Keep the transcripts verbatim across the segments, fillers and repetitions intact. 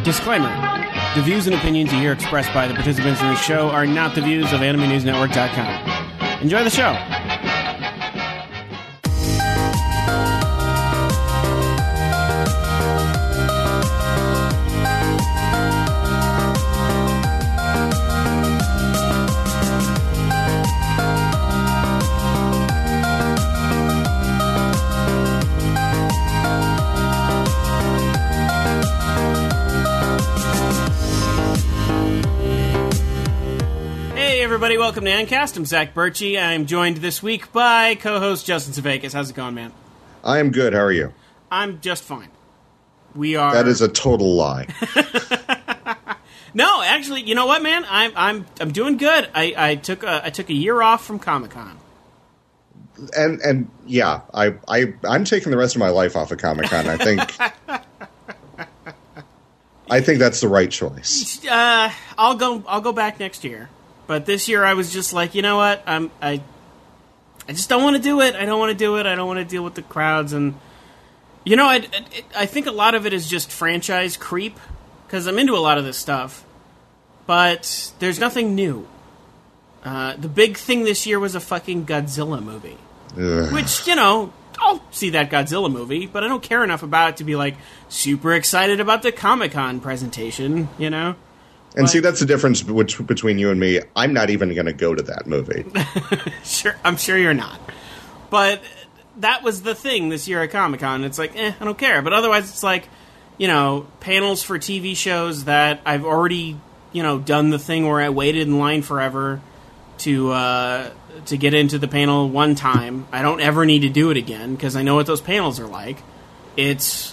Disclaimer. The views and opinions you hear expressed by the participants in this show are not the views of Anime News Network dot com. Enjoy the show. Everybody, welcome to Ancast. I'm Zach Birchie. I'm joined this week by co-host Justin Savakis. How's it going, man? I am good. How are you? I'm just fine. We are. That is a total lie. No, actually, you know what, man? I'm I'm I'm doing good. I, I took a I took a year off from Comic-Con. And and yeah, I I I'm taking the rest of my life off of Comic-Con. I think. I think that's the right choice. Uh, I'll go. I'll go back next year. But this year I was just like, you know what? I'm I I just don't want to do it. I don't want to do it. I don't want to deal with the crowds. And, you know, I, I, I think a lot of it is just franchise creep, because I'm into a lot of this stuff. But there's nothing new. Uh, the big thing this year was a fucking Godzilla movie. Ugh. Which, you know, I'll see that Godzilla movie, but I don't care enough about it to be, like, super excited about the Comic-Con presentation, you know? And But, see, that's the difference which, between you and me. I'm not even going to go to that movie. Sure, I'm sure you're not. But that was the thing this year at Comic-Con. It's like, eh, I don't care. But otherwise, it's like, you know, panels for T V shows that I've already, you know, done the thing where I waited in line forever to uh, to get into the panel one time. I don't ever need to do it again because I know what those panels are like. It's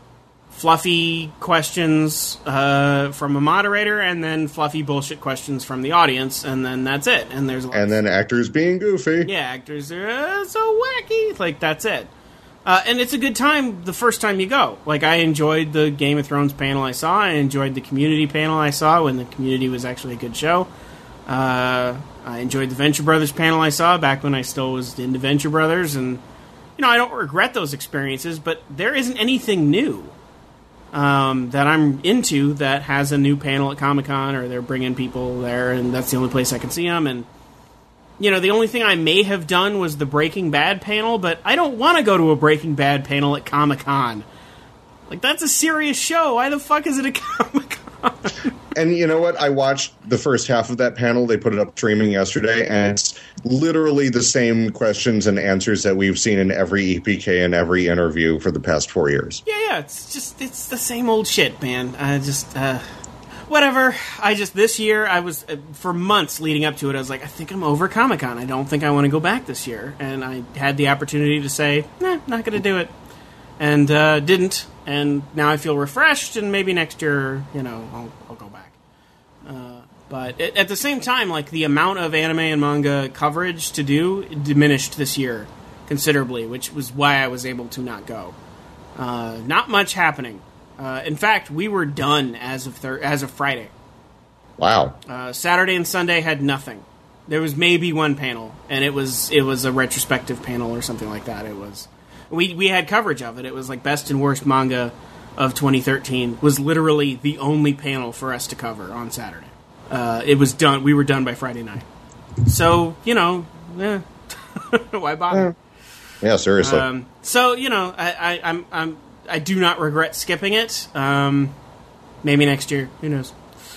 fluffy questions uh, from a moderator, and then fluffy bullshit questions from the audience, and then that's it. And there's and then actors being goofy. Yeah, actors are uh, so wacky. Like, that's it. Uh, and it's a good time the first time you go. Like, I enjoyed the Game of Thrones panel I saw. I enjoyed the Community panel I saw when the Community was actually a good show. Uh, I enjoyed the Venture Brothers panel I saw back when I still was into Venture Brothers. And, you know, I don't regret those experiences, but there isn't anything new Um, that I'm into that has a new panel at Comic-Con, or they're bringing people there, and that's the only place I can see them. And, you know, the only thing I may have done was the Breaking Bad panel, but I don't want to go to a Breaking Bad panel at Comic-Con. Like, that's a serious show. Why the fuck is it at Comic-Con? And you know what? I watched the first half of that panel. They put it up streaming yesterday, and it's literally the same questions and answers that we've seen in every E P K and every interview for the past four years. Yeah, yeah. It's just, it's the same old shit, man. I just, uh, whatever. I just, this year, I was, uh, for months leading up to it, I was like, I think I'm over Comic-Con. I don't think I want to go back this year. And I had the opportunity to say, nah, not going to do it. And uh, didn't. And now I feel refreshed, and maybe next year, you know, I'll, I'll go back. Uh, but at, at the same time, like, the amount of anime and manga coverage to do diminished this year considerably, which was why I was able to not go. Uh, not much happening. Uh, in fact, we were done as of thir- as of Friday. Wow. Uh, Saturday and Sunday had nothing. There was maybe one panel, and it was it was a retrospective panel or something like that. It was we we had coverage of it. It was like best and worst manga of twenty thirteen. Was literally the only panel for us to cover on Saturday. Uh, it was done. We were done by Friday night. So you know, eh, why bother? Yeah, seriously. Um, so you know, I, I I'm I'm I do not regret skipping it. Um, maybe next year. Who knows?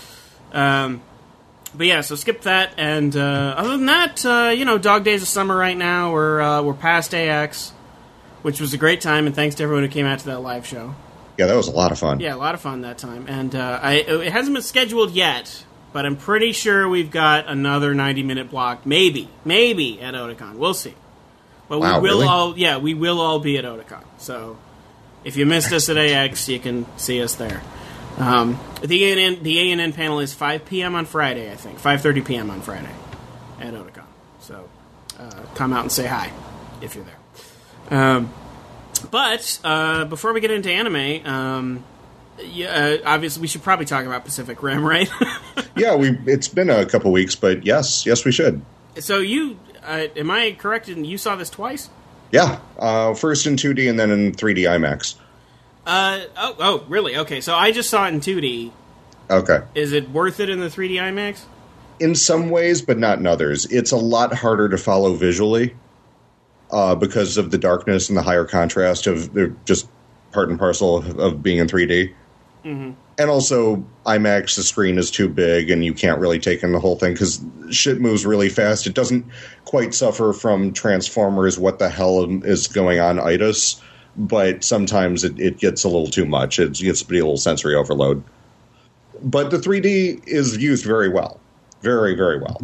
Um. But yeah, so skip that, and uh, other than that, uh, you know, Dog Days of Summer right now, we're, uh, we're past A X, which was a great time, and thanks to everyone who came out to that live show. Yeah, that was a lot of fun. Yeah, a lot of fun that time, and uh, I, it hasn't been scheduled yet, but I'm pretty sure we've got another ninety-minute block, maybe, maybe, at Otakon. We'll see. But wow, we will really? all, yeah, we will all be at Otakon, so if you missed us at A X, you can see us there. Um, the A N N, the A N N panel is five p.m. on Friday, I think. five thirty p.m. on Friday at Otakon. So, uh, come out and say hi if you're there. Um, but, uh, before we get into anime, um, yeah, uh, obviously we should probably talk about Pacific Rim, right? yeah, we. It's been a couple weeks, but yes, yes we should. So you, uh, am I correct in you saw this twice? Yeah, uh, first in two D and then in three D IMAX. Uh, oh, oh, really? Okay, so I just saw it in two D. Okay. Is it worth it in the three D IMAX? In some ways, but not in others. It's a lot harder to follow visually uh, because of the darkness and the higher contrast of they're just part and parcel of, of being in three D. Mm-hmm. And also, IMAX, the screen is too big and you can't really take in the whole thing because shit moves really fast. It doesn't quite suffer from Transformers, what the hell is going on itis, but sometimes it, it gets a little too much. It gets to be a little sensory overload. But the three D is used very well. Very, very well.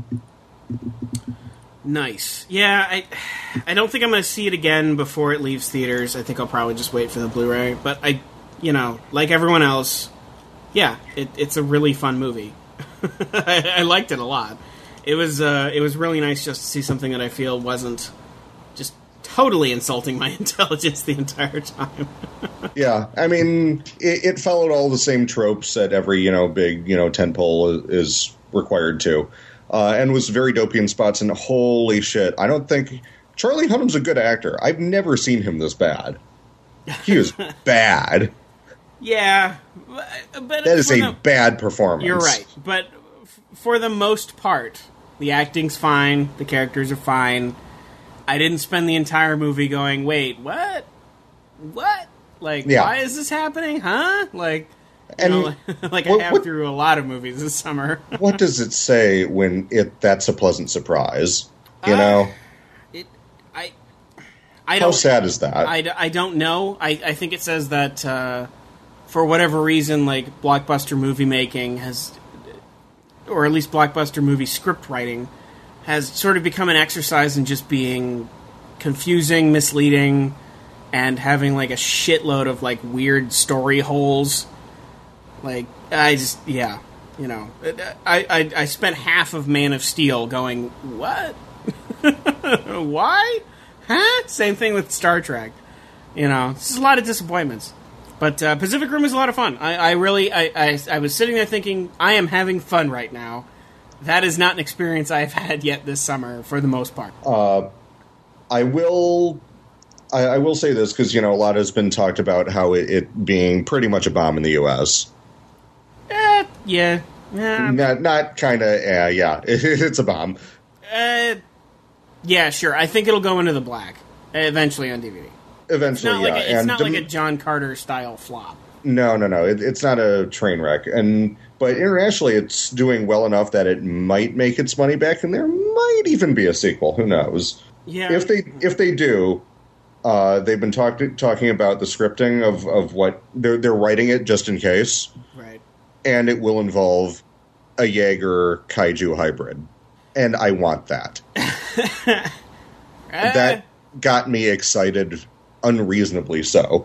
Nice. Yeah, I I don't think I'm going to see it again before it leaves theaters. I think I'll probably just wait for the Blu-ray. But I, you know, like everyone else, yeah, it, it's a really fun movie. I, I liked it a lot. It was uh, it was really nice just to see something that I feel wasn't just totally insulting my intelligence the entire time. Yeah, I mean, it, it followed all the same tropes that every, you know, big, you know, tentpole is required to. Uh, and was very dopey in spots, and holy shit, I don't think... Charlie Hunnam's a good actor. I've never seen him this bad. He was bad. Yeah, but... That is a the, bad performance. You're right, but f- for the most part, the acting's fine, the characters are fine. I didn't spend the entire movie going, wait, what? What? Like, yeah. Why is this happening? Huh? Like... You know, and like what, I have what, through a lot of movies this summer. What does it say when it that's a pleasant surprise? You uh, know, it. I. I How don't, sad is that? I, I don't know. I, I think it says that uh, for whatever reason, like blockbuster movie making has, or at least blockbuster movie script writing, has sort of become an exercise in just being confusing, misleading, and having like a shitload of like weird story holes. Like, I just, yeah, you know, I, I, I spent half of Man of Steel going, what? Why? Huh? Same thing with Star Trek. You know, this is a lot of disappointments. But uh, Pacific Rim is a lot of fun. I, I really, I, I, I was sitting there thinking, I am having fun right now. That is not an experience I've had yet this summer, for the most part. Uh, I will... I, I will say this, because, you know, a lot has been talked about how it, it being pretty much a bomb in the U S Uh, yeah. yeah. Not, not kind of, uh, yeah, it's a bomb. Uh, yeah, sure. I think it'll go into the black, eventually on D V D. Eventually, it's not yeah. Like a, it's and not dem- like a John Carter-style flop. No, no, no. It, it's not a train wreck. and But internationally, it's doing well enough that it might make its money back, and there might even be a sequel. Who knows? Yeah. If they, if they do... Uh, they've been talk- talking about the scripting of, of what they're they're writing it just in case, right? And it will involve a Jaeger kaiju hybrid, and I want that. uh, that got me excited, unreasonably so.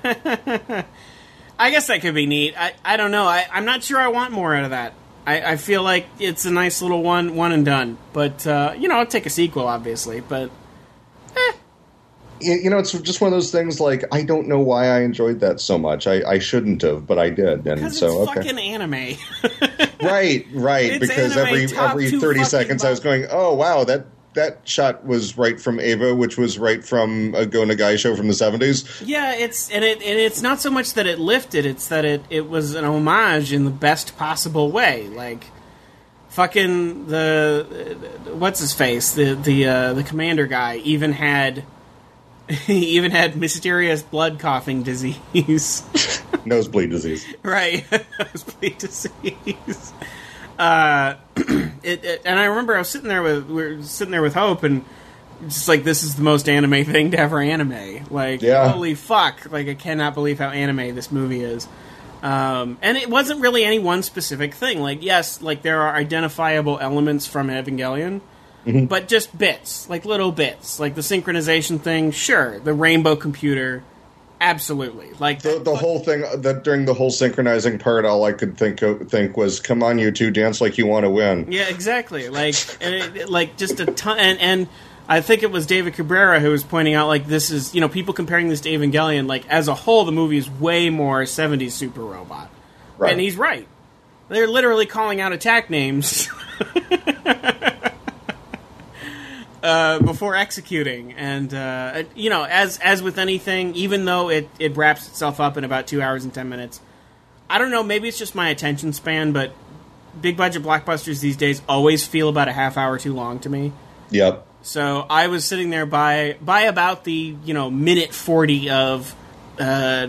I guess that could be neat. I, I don't know. I, I'm not sure I want more out of that. I, I feel like it's a nice little one one and done. But uh, you know, I'll take a sequel, obviously. But. Eh. You know, it's just one of those things. Like, I don't know why I enjoyed that so much. I, I shouldn't have, but I did, and because so it's okay. Fucking anime. right, right. It's because anime every every thirty seconds, bomb. I was going, "Oh wow, that that shot was right from Ava, which was right from a Go Nagai show from the seventies." Yeah, it's and it and it's not so much that it lifted; it's that it it was an homage in the best possible way. Like, fucking the what's his face, the the uh, the commander guy even had. He even had mysterious blood coughing disease. Nosebleed disease. Right. Nosebleed disease. Uh, it, it, and I remember I was sitting there with, we were sitting there with Hope, and just like, this is the most anime thing to ever anime. Like, yeah. Holy fuck. Like, I cannot believe how anime this movie is. Um, and it wasn't really any one specific thing. Like, yes, like, there are identifiable elements from Evangelion, mm-hmm. but just bits, like little bits. Like the synchronization thing, sure. The rainbow computer, absolutely. Like the, the whole thing, that during the whole synchronizing part, all I could think of, think was, come on, you two, dance like you want to win. Yeah, exactly. Like, and it, like just a ton, and, and I think it was David Cabrera who was pointing out, like, this is, you know, people comparing this to Evangelion, like, as a whole, the movie is way more seventies Super Robot. Right. And he's right. They're literally calling out attack names. uh, before executing. And uh, you know, as as with anything, even though it it wraps itself up in about two hours and ten minutes, I don't know. Maybe it's just my attention span, but big budget blockbusters these days always feel about a half hour too long to me. Yep. So I was sitting there by by about the you know minute forty of uh,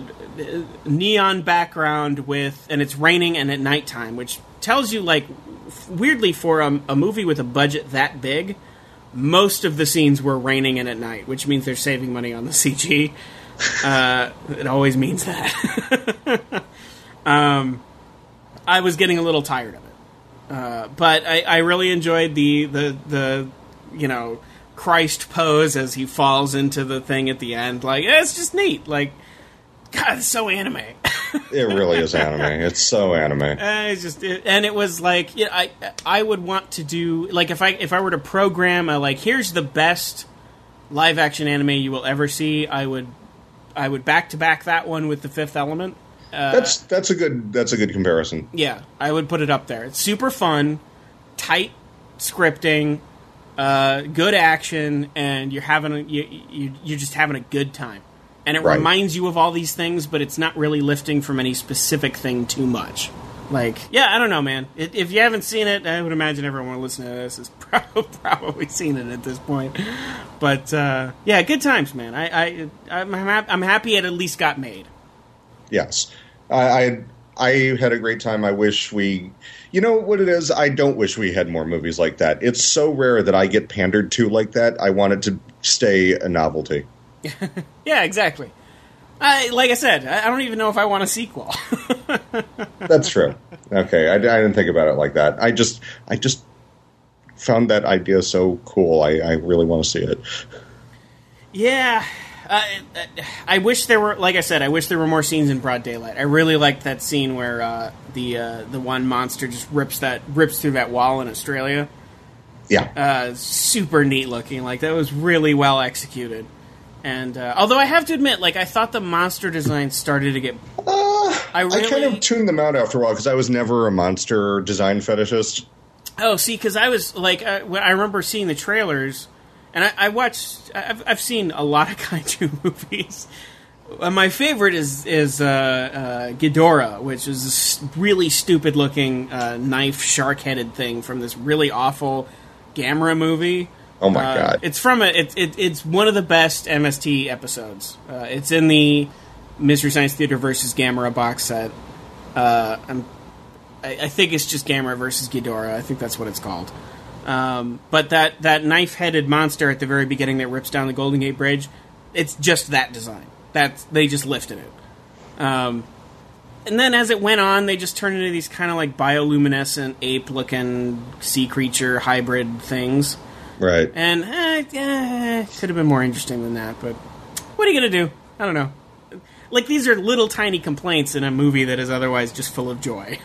neon background with, and it's raining and at nighttime, which tells you like weirdly for a, a movie with a budget that big, most of the scenes were raining and at night, which means they're saving money on the C G. Uh, it always means that. um, I was getting a little tired of it, uh, but I, I really enjoyed the the the. you know, Christ pose as he falls into the thing at the end. Like, it's just neat. Like, God, it's so anime. It really is anime. It's so anime. Uh, it's just, it, and it was like, you know, I I would want to do, like, if I if I were to program a, like, here's the best live action anime you will ever see, I would I would back to back that one with The Fifth Element. Uh, that's that's a good that's a good comparison. Yeah, I would put it up there. It's super fun, tight scripting. Uh, good action, and you're having a, you, you you're just having a good time, and it right. reminds you of all these things, but it's not really lifting from any specific thing too much. Like, yeah, I don't know, man. It, if you haven't seen it, I would imagine everyone listening to this has probably, probably seen it at this point. But uh, yeah, good times, man. I, I I'm hap- I'm happy it at least got made. Yes, I. I I had a great time. I wish we... You know what it is? I don't wish we had more movies like that. It's so rare that I get pandered to like that. I want it to stay a novelty. Yeah, exactly. I, like I said, I don't even know if I want a sequel. That's true. Okay, I, I didn't think about it like that. I just I just found that idea so cool. I, I really want to see it. Yeah... Uh, I wish there were, like I said, I wish there were more scenes in broad daylight. I really liked that scene where uh, the uh, the one monster just rips that rips through that wall in Australia. Yeah, uh, super neat looking. Like that was really well executed. And uh, although I have to admit, like I thought the monster design started to get. Uh, I, really, I kind of tuned them out after a while because I was never a monster design fetishist. Oh, see, because I was like, uh, when I remember seeing the trailers. And I, I watched. I've, I've seen a lot of kaiju movies. Uh, my favorite is is uh, uh, Ghidorah, which is this really stupid looking uh, knife shark headed thing from this really awful Gamera movie. Oh my uh, god! It's from a. It, it, it's one of the best M S T episodes. Uh, it's in the Mystery Science Theater versus Gamera box set. Uh, I'm, I, I think it's just Gamera versus Ghidorah. I think that's what it's called. Um, but that, that knife-headed monster at the very beginning that rips down the Golden Gate Bridge, it's just that design. That's, they just lifted it. Um, and then as it went on, they just turned into these kind of like bioluminescent, ape-looking sea creature hybrid things. Right. And eh, eh, could have been more interesting than that, but what are you going to do? I don't know. Like, these are little tiny complaints in a movie that is otherwise just full of joy.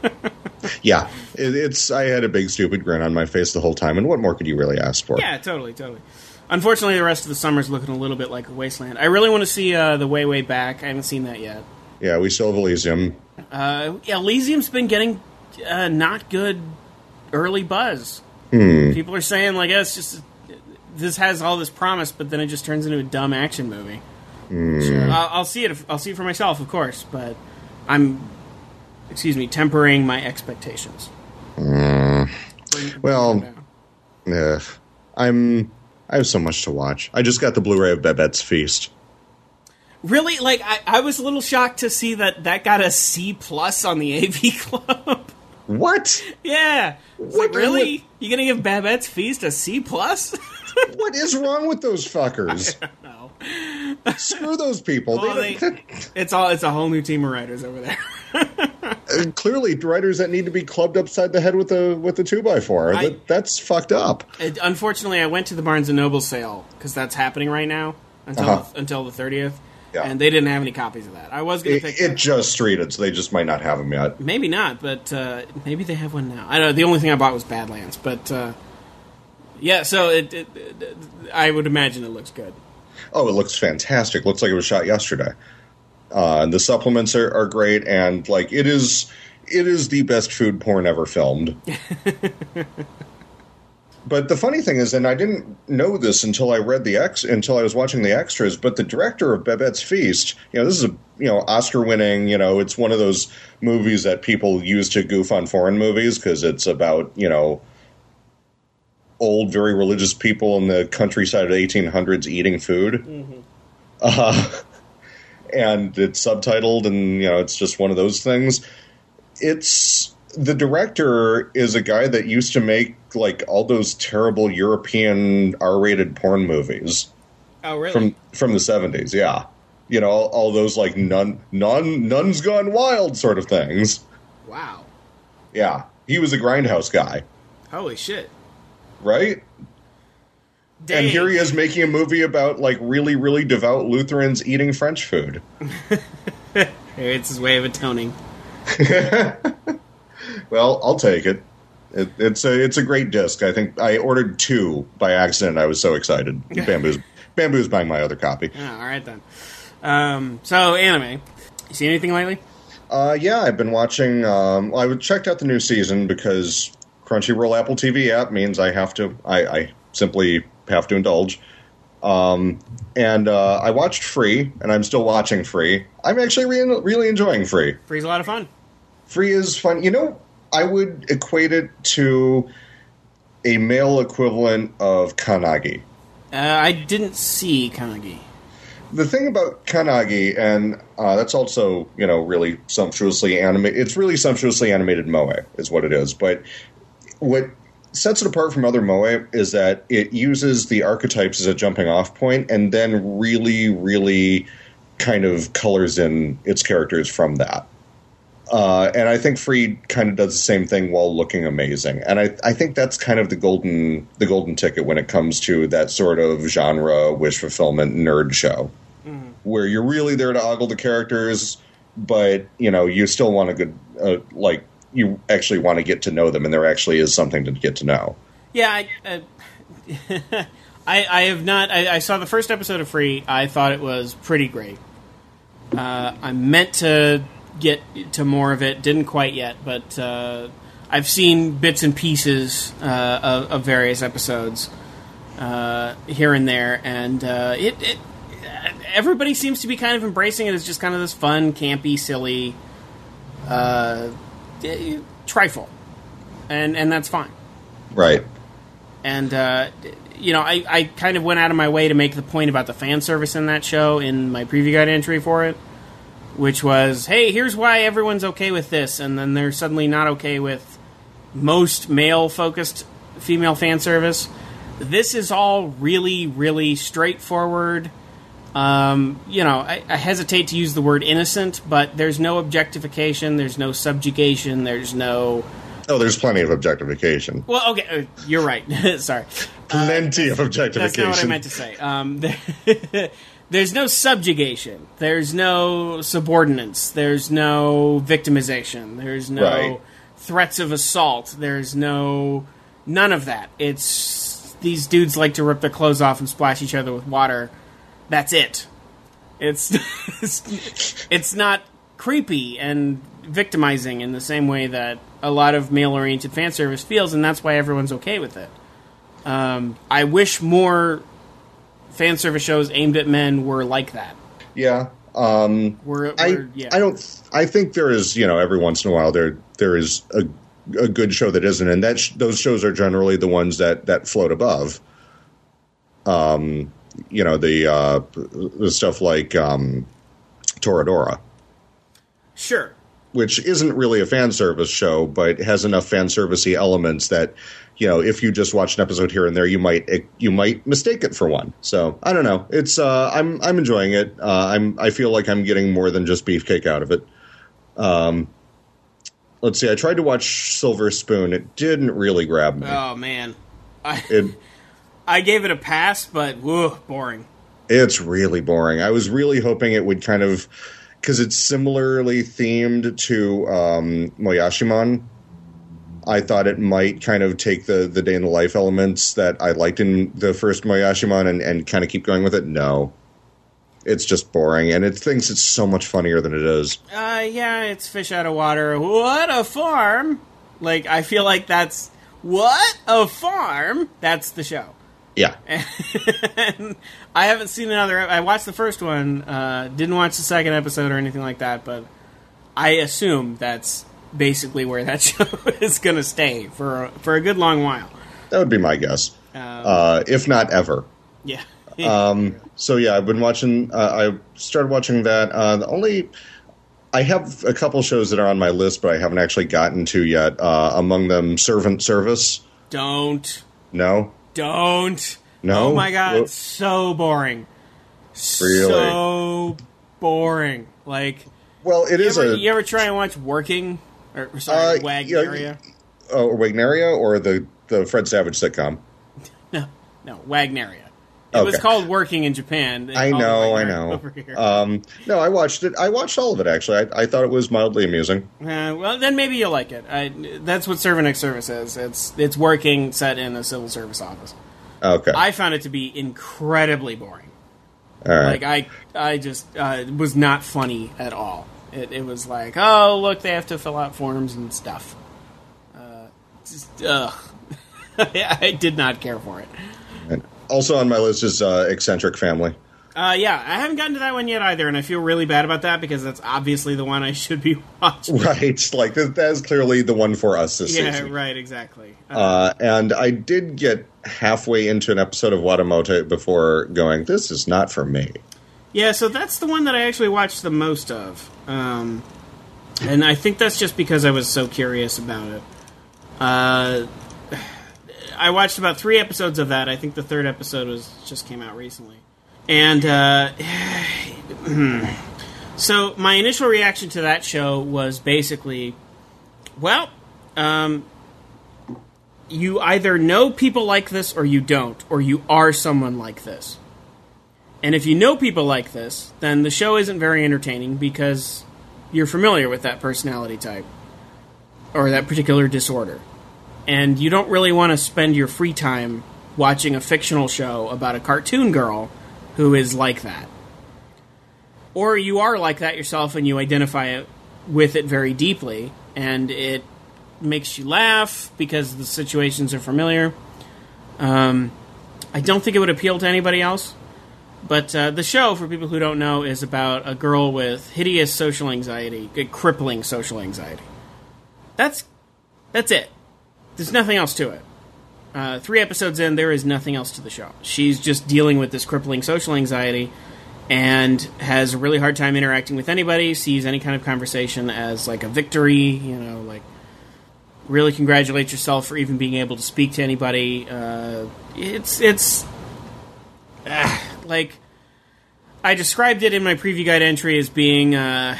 Yeah, it, it's. I had a big stupid grin on my face the whole time, and what more could you really ask for? Yeah, totally, totally. Unfortunately, the rest of the summer's looking a little bit like a wasteland. I really want to see uh, The Way, Way Back. I haven't seen that yet. Yeah, we still have Elysium. Uh, yeah, Elysium's been getting uh, not good early buzz. Hmm. People are saying, like, yeah, it's just... This has all this promise, but then it just turns into a dumb action movie. Hmm. Sure. I'll, I'll see it. I'll see it for myself, of course, but I'm... Excuse me, tempering my expectations. Mm. Well, yeah, I'm. I have so much to watch. I just got the Blu-ray of Babette's Feast. Really, like I, I was a little shocked to see that that got a C plus on the A V Club. What? Yeah. It's What, like, really? what? You gonna give Babette's Feast a C plus? What is wrong with those fuckers? I don't know. Screw those people. Well, they, they, it's all. It's a whole new team of writers over there. uh, clearly, writers that need to be clubbed upside the head with a with a two by four. I, that, that's fucked up. It, unfortunately, I went to the Barnes and Noble sale because that's happening right now until uh-huh. the, until the thirtieth, yeah. and they didn't have any copies of that. I was going to pick. It, it just streeted, so they just might not have them yet. Maybe not, but uh, maybe they have one now. I don't know. The only thing I bought was Badlands, but uh, yeah. So it, it, it, I would imagine it looks good. Oh, it looks fantastic. Looks like it was shot yesterday. Uh, the supplements are, are great, and like it is, it is the best food porn ever filmed. But the funny thing is, and I didn't know this until I read the ex until I was watching the extras, but the director of Babette's Feast, you know, this is a you know Oscar winning, you know, it's one of those movies that people use to goof on foreign movies because it's about, you know, old, very religious people in the countryside of the eighteen hundreds eating food. Mm-hmm. Uh, and it's subtitled, and, you know, it's just one of those things. It's... The director is a guy that used to make, like, all those terrible European R-rated porn movies. Oh, really? From from the seventies, yeah. You know, all, all those, like, nun, nun, nuns gone wild sort of things. Wow. Yeah. He was a Grindhouse guy. Holy shit. Right? Dang. And here he is making a movie about, like, really, really devout Lutherans eating French food. It's his way of atoning. Well, I'll take it. it. It's a it's a great disc. I think I ordered two by accident. I was so excited. Bamboo's Bamboo's buying my other copy. Oh, all right then. Um, so anime. You see anything lately? Uh, yeah, I've been watching. Um, I checked out the new season because Crunchyroll Apple T V app means I have to. I, I simply have to indulge. Um, and uh, I watched Free, and I'm still watching Free. I'm actually re- really enjoying Free. Free's a lot of fun. Free is fun. You know, I would equate it to a male equivalent of Kanagi. Uh, I didn't see Kanagi. The thing about Kanagi, and uh, that's also, you know, really sumptuously animated. It's really sumptuously animated moe, is what it is. But what sets it apart from other moe is that it uses the archetypes as a jumping off point and then really, really kind of colors in its characters from that. Uh, and I think Free kind of does the same thing while looking amazing. And I, I think that's kind of the golden the golden ticket when it comes to that sort of genre, wish fulfillment, nerd show. Mm-hmm. Where you're really there to ogle the characters, but, you know, you still want a good, uh, like, you actually want to get to know them, and there actually is something to get to know. Yeah, I, uh, I, I have not, I, I saw the first episode of Free. I thought it was pretty great. Uh, I meant to get to more of it, didn't quite yet, but uh, I've seen bits and pieces uh, of, of various episodes uh, here and there, and uh, it, it everybody seems to be kind of embracing it as just kind of this fun, campy, silly uh, trifle, and and that's fine, right? And uh, you know, I, I kind of went out of my way to make the point about the fan service in that show in my preview guide entry for it, which was, hey, here's why everyone's okay with this, and then they're suddenly not okay with most male-focused female fan service. This is all really, really straightforward. Um, you know, I, I hesitate to use the word innocent, but there's no objectification, there's no subjugation, there's no... Oh, there's plenty of objectification. Well, okay, uh, you're right. Sorry. Plenty uh, of objectification. That's not what I meant to say. Um, there, there's no subjugation. There's no subordinance. There's no victimization. There's no right. threats of assault. There's no... None of that. It's... These dudes like to rip their clothes off and splash each other with water. That's it. It's it's, it's not creepy and victimizing in the same way that a lot of male-oriented fan service feels, and that's why everyone's okay with it. Um, I wish more fan service shows aimed at men were like that. Yeah. Um, we're, I we're, yeah. I don't. I think there is, you know, every once in a while there there is a a good show that isn't, and that sh- those shows are generally the ones that that float above. Um. You know, the uh, the stuff like um, Toradora. Sure. Which isn't really a fan service show, but has enough fan servicey elements that, you know, if you just watch an episode here and there, you might you might mistake it for one. So I don't know. It's uh, I'm I'm enjoying it. Uh, I'm I feel like I'm getting more than just beefcake out of it. Um, let's see. I tried to watch Silver Spoon. It didn't really grab me. Oh man. I- it. I gave it a pass, but whoa, boring. It's really boring. I was really hoping it would kind of, because it's similarly themed to um, Moyashimon. I thought it might kind of take the, the day in the life elements that I liked in the first Moyashimon and, and kind of keep going with it. No. It's just boring, and it thinks it's so much funnier than it is. Uh, yeah, it's fish out of water. What a farm! Like, I feel like that's what? A farm? That's the show. Yeah. And I haven't seen another. I watched the first one, uh, didn't watch the second episode or anything like that, but I assume that's basically where that show is going to stay for, for a good long while. That would be my guess. Um, uh, if not ever. Yeah. um, so, yeah, I've been watching. Uh, I started watching that. Uh, the only. I have a couple shows that are on my list, but I haven't actually gotten to yet. Uh, among them, Servant Service. Don't. No? Don't. No? Oh, my God. Well, It's so boring. Really? So boring. Like, well, it you is ever, a... you ever try and watch Working? Or, sorry, Uh, Wagneria? yeah, oh, Wagneria or the, the Fred Savage sitcom? No, no, Wagneria. It Okay. was called Working in Japan. They I called it know, I Wagneria know. over here. Um, no, I watched it. I watched all of it, actually. I, I thought it was mildly amusing. Uh, well, then maybe you'll like it. I, that's what Servant X Service is. It's it's working set in a civil service office. Okay. I found it to be incredibly boring. all right. Like I, I just uh, it was not funny at all. It, it was like, oh look, they have to fill out forms and stuff. Uh, just ugh. I did not care for it. And also on my list is uh, Eccentric Family. Uh, yeah, I haven't gotten to that one yet either, and I feel really bad about that because that's obviously the one I should be watching. Right. Like, that, that is clearly the one for us this Yeah, season. right, exactly. Uh, Uh, and I did get halfway into an episode of Watamote before going, this is not for me. yeah, so that's the one that I actually watched the most of. Um, and I think that's just because I was so curious about it. Uh, I watched about three episodes of that. I think the third episode was just came out recently. And uh, so my initial reaction to that show was basically, well, um, you either know people like this or you don't, or you are someone like this. And if you know people like this, then the show isn't very entertaining because you're familiar with that personality type or that particular disorder. And you don't really want to spend your free time watching a fictional show about a cartoon girl who is like that. Or you are like that yourself and you identify it with it very deeply, and it makes you laugh because the situations are familiar. Um, I don't think it would appeal to anybody else. But uh, the show, for people who don't know, is about a girl with hideous social anxiety, crippling social anxiety. That's that's it. There's nothing else to it. Uh, three episodes in, there is nothing else to the show. She's just dealing with this crippling social anxiety and has a really hard time interacting with anybody, sees any kind of conversation as like a victory, you know, like really congratulate yourself for even being able to speak to anybody. Uh, it's, it's, uh, like, I described it in my preview guide entry as being uh,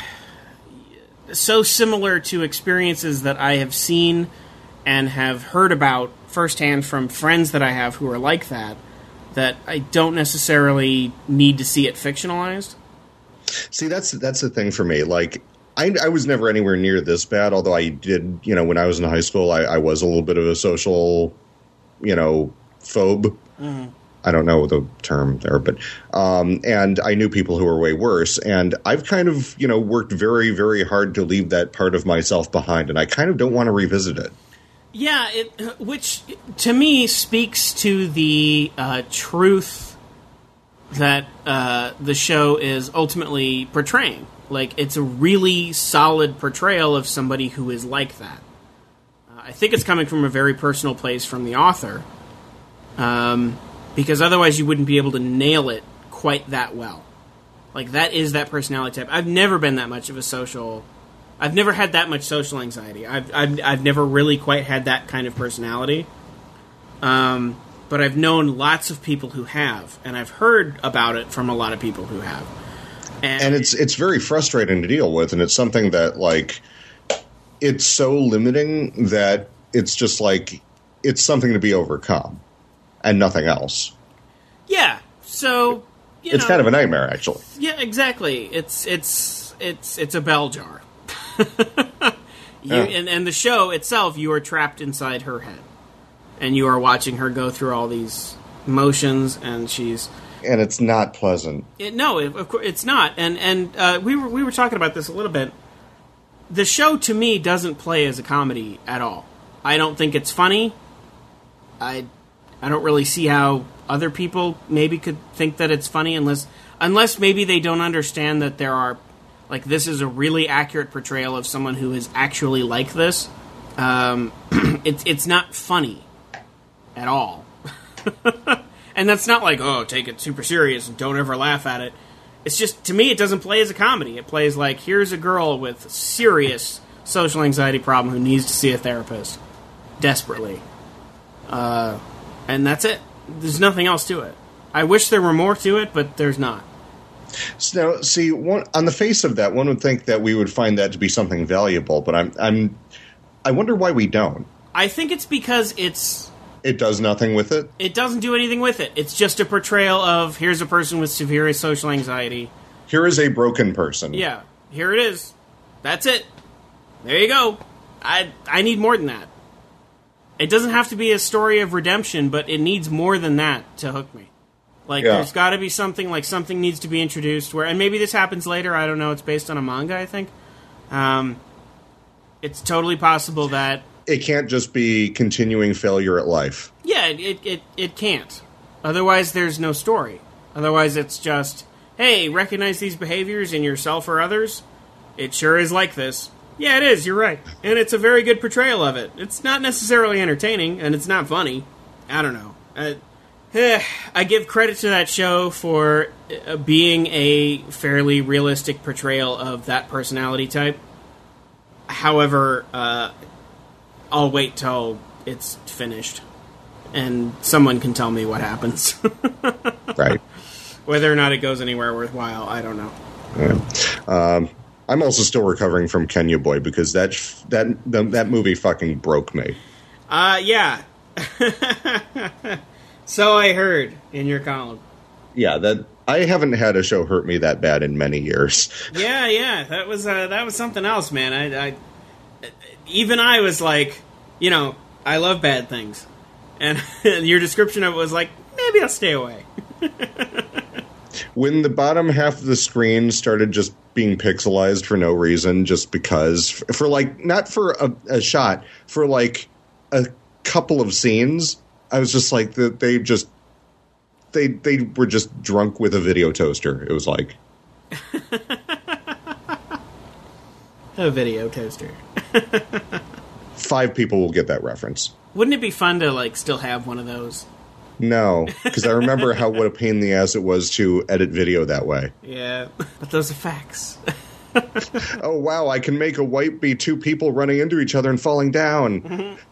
so similar to experiences that I have seen and have heard about firsthand from friends that I have who are like that, that I don't necessarily need to see it fictionalized. See, that's that's the thing for me. Like, I, I was never anywhere near this bad, although I did, you know, when I was in high school, I, I was a little bit of a social, you know, phobe. Mm-hmm. I don't know the term there, but um, and I knew people who were way worse. And I've kind of, you know, worked very, very hard to leave that part of myself behind, and I kind of don't want to revisit it. Yeah, it, which to me speaks to the uh, truth that uh, the show is ultimately portraying. Like, it's a really solid portrayal of somebody who is like that. Uh, I think it's coming from a very personal place from the author, um, because otherwise you wouldn't be able to nail it quite that well. Like, that is that personality type. I've never been that much of a social... I've never had that much social anxiety. I've, I've I've never really quite had that kind of personality. Um, but I've known lots of people who have, and I've heard about it from a lot of people who have. And, and it's it's very frustrating to deal with, and it's something that, like, it's so limiting that it's just like it's something to be overcome, and nothing else. Yeah. So you it's know, kind of a nightmare, actually. Yeah, exactly. It's it's it's it's a bell jar. you, yeah. and, and the show itself, you are trapped inside her head, and you are watching her go through all these motions, and she's and it's not pleasant. It, no, it, of course it's not. And and uh, we were we were talking about this a little bit. The show to me doesn't play as a comedy at all. I don't think it's funny. I I don't really see how other people maybe could think that it's funny unless unless maybe they don't understand that there are, like, this is a really accurate portrayal of someone who is actually like this. Um, it's it's not funny at all. And that's not like, oh, take it super serious and don't ever laugh at it. It's just, to me, it doesn't play as a comedy. It plays like, here's a girl with serious social anxiety problem who needs to see a therapist. Desperately. Uh, and that's it. There's nothing else to it. I wish there were more to it, but there's not. So now, see, one, on the face of that, one would think that we would find that to be something valuable, but I'm, I'm, I wonder why we don't. I think it's because it's... It does nothing with it? It doesn't do anything with it. It's just a portrayal of, here's a person with severe social anxiety. Here is a broken person. Yeah, here it is. That's it. There you go. I I need more than that. It doesn't have to be a story of redemption, but it needs more than that to hook me. Like, yeah. There's got to be something, like, something needs to be introduced where, and maybe this happens later, I don't know, it's based on a manga, I think. Um, it's totally possible that... It can't just be continuing failure at life. Yeah, it, it, it can't. Otherwise, there's no story. Otherwise, it's just, hey, recognize these behaviors in yourself or others? It sure is like this. Yeah, it is, you're right. And it's a very good portrayal of it. It's not necessarily entertaining, and it's not funny. I don't know. I, eh, I give credit to that show for uh, being a fairly realistic portrayal of that personality type. However, uh, I'll wait till it's finished, and someone can tell me what happens. Right. Whether or not it goes anywhere worthwhile, I don't know. Yeah. Um, I'm also still recovering from Kenya Boy because that that that movie fucking broke me. Uh, yeah. So I heard in your column. Yeah, that I haven't had a show hurt me that bad in many years. Yeah, yeah, that was uh, that was something else, man. I, I even I was like, you know, I love bad things, and your description of it was like, maybe I'll stay away. When the bottom half of the screen started just being pixelized for no reason, just because, for like, not for a, a shot, for like a couple of scenes, I was just like, they just, they they were just drunk with a video toaster. It was like. A video toaster. Five people will get that reference. Wouldn't it be fun to, like, still have one of those? No, because I remember how what a pain in the ass it was to edit video that way. Yeah, but those effects. Oh, wow, I can make a wipe be two people running into each other and falling down.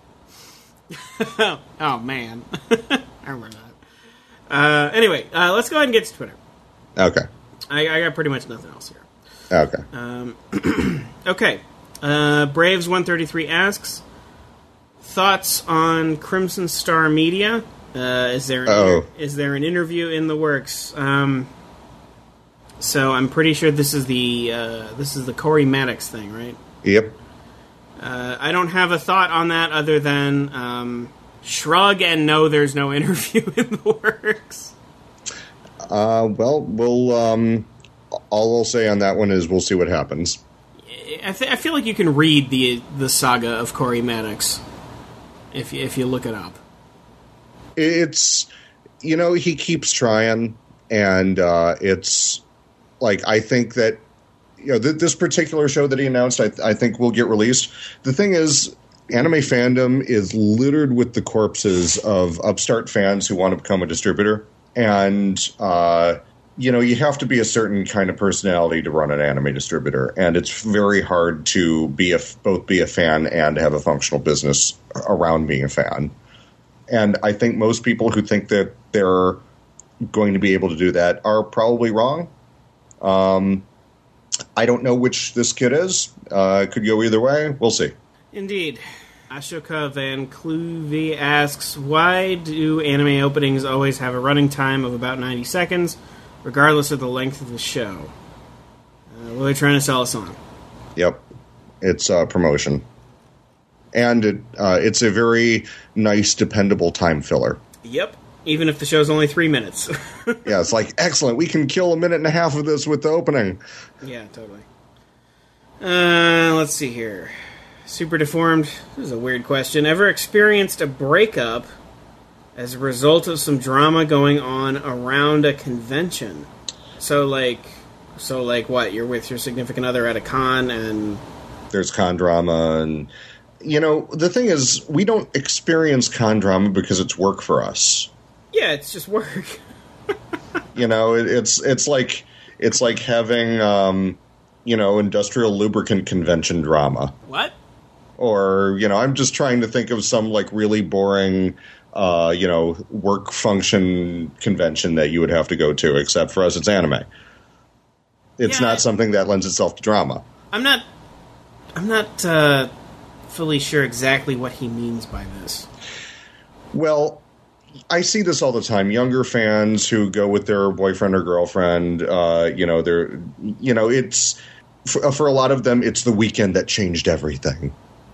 Mm-hmm. Oh, man. I remember that. Uh, anyway, uh, let's go ahead and get to Twitter. Okay. I, I got pretty much nothing else here. Okay. Um, okay. Uh, Braves one thirty-three asks, thoughts on Crimson Star Media? Uh, is there an inter- is there an interview in the works? Um, so I'm pretty sure this is the uh, this is the Corey Maddox thing, right? Yep. Uh, I don't have a thought on that other than um, shrug and no, there's no interview in the works. Uh, well, we'll. Um, all I'll say on that one is we'll see what happens. I, th- I feel like you can read the the saga of Corey Maddox if you, if you look it up. It's, you know, he keeps trying, and uh, it's like, I think that, you know, th- this particular show that he announced, I, th- I think will get released. The thing is, anime fandom is littered with the corpses of upstart fans who want to become a distributor, and, uh, you know, you have to be a certain kind of personality to run an anime distributor, and it's very hard to be a, both be a fan and have a functional business around being a fan. And I think most people who think that they're going to be able to do that are probably wrong. Um, I don't know which this kid is. Uh, it could go either way. We'll see. Indeed. Ashoka Van Kluve asks, why do anime openings always have a running time of about ninety seconds, regardless of the length of the show? Uh, what are they trying to sell us on? Yep. It's uh, promotion. And it, uh, it's a very nice, dependable time filler. Yep. Even if the show's only three minutes. Yeah, it's like, excellent. We can kill a minute and a half of this with the opening. Yeah, totally. Uh, let's see here. Super Deformed. This is a weird question. Ever experienced a breakup as a result of some drama going on around a convention. So, like, so like what? You're with your significant other at a con, and there's con drama, and you know the thing is, we don't experience con drama because it's work for us. Yeah, it's just work. You know, it, it's it's like it's like having um, you know industrial lubricant convention drama. What? Or you know, I'm just trying to think of some like really boring, uh, you know, work function convention that you would have to go to. Except for us, it's anime. It's yeah, not something that lends itself to drama. I'm not. I'm not uh, fully sure exactly what he means by this. Well, I see this all the time. Younger fans who go with their boyfriend or girlfriend, uh, you know, they're, you know, it's for, for a lot of them, it's the weekend that changed everything.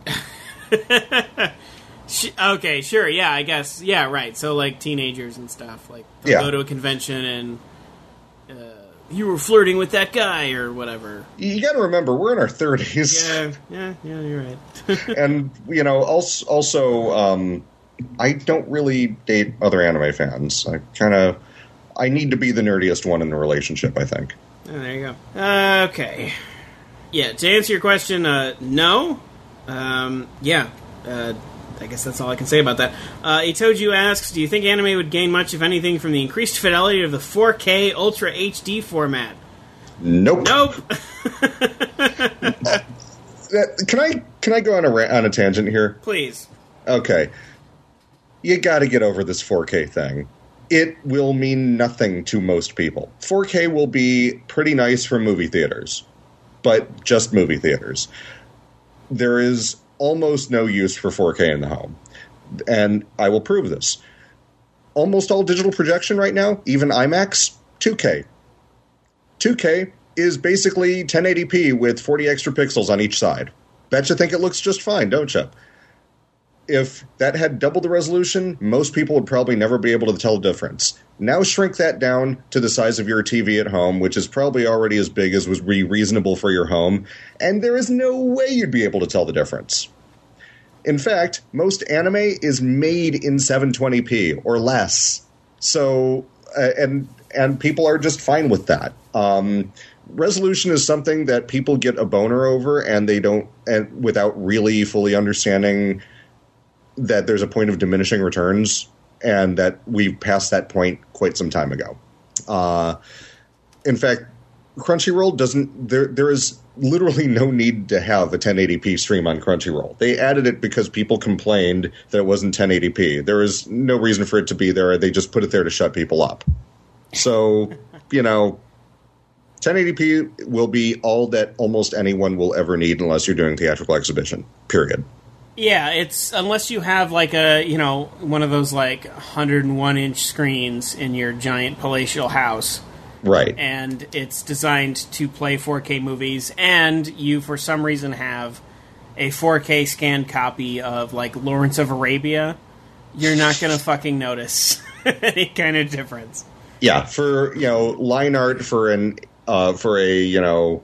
Okay, sure, yeah, I guess, yeah, right. So like teenagers and stuff, like they'll yeah. go to a convention and uh, you were flirting with that guy or whatever. You got to remember, we're in our thirties. Yeah, yeah, yeah, you're right. And you know, also, also um, I don't really date other anime fans. I kind of, I need to be the nerdiest one in the relationship, I think. Oh, there you go. Uh, okay. Yeah, to answer your question, uh, no. Um, yeah. Uh, I guess that's all I can say about that. Uh, Itoju asks, do you think anime would gain much, if anything, from the increased fidelity of the four K Ultra H D format? Nope. Nope. uh, can I can I go on a on a tangent here? Please. Okay. You got to get over this four K thing. It will mean nothing to most people. four K will be pretty nice for movie theaters, but just movie theaters. There is almost no use for four K in the home. And I will prove this. Almost all digital projection right now, even IMAX, two K. two K is basically ten eighty p with forty extra pixels on each side. Bet you think it looks just fine, don't you? If that had double the resolution, most people would probably never be able to tell the difference. Now shrink that down to the size of your T V at home, which is probably already as big as would be reasonable for your home, and there is no way you'd be able to tell the difference. In fact, most anime is made in seven twenty p or less. So, uh, and and people are just fine with that. Um, resolution is something that people get a boner over, and they don't, and without really fully understanding that there's a point of diminishing returns, and that we've passed that point quite some time ago. Uh, in fact, Crunchyroll doesn't, there, there is literally no need to have a ten eighty p stream on Crunchyroll. They added it because people complained that it wasn't ten eighty p. There is no reason for it to be there. They just put it there to shut people up. So, you know, ten eighty p will be all that almost anyone will ever need unless you're doing theatrical exhibition, period. Yeah, it's unless you have like a, you know, one of those like one hundred one inch screens in your giant palatial house. Right. And it's designed to play four K movies, and you for some reason have a four K scanned copy of like Lawrence of Arabia, you're not going to fucking notice any kind of difference. Yeah, for, you know, line art for an uh, for a, you know,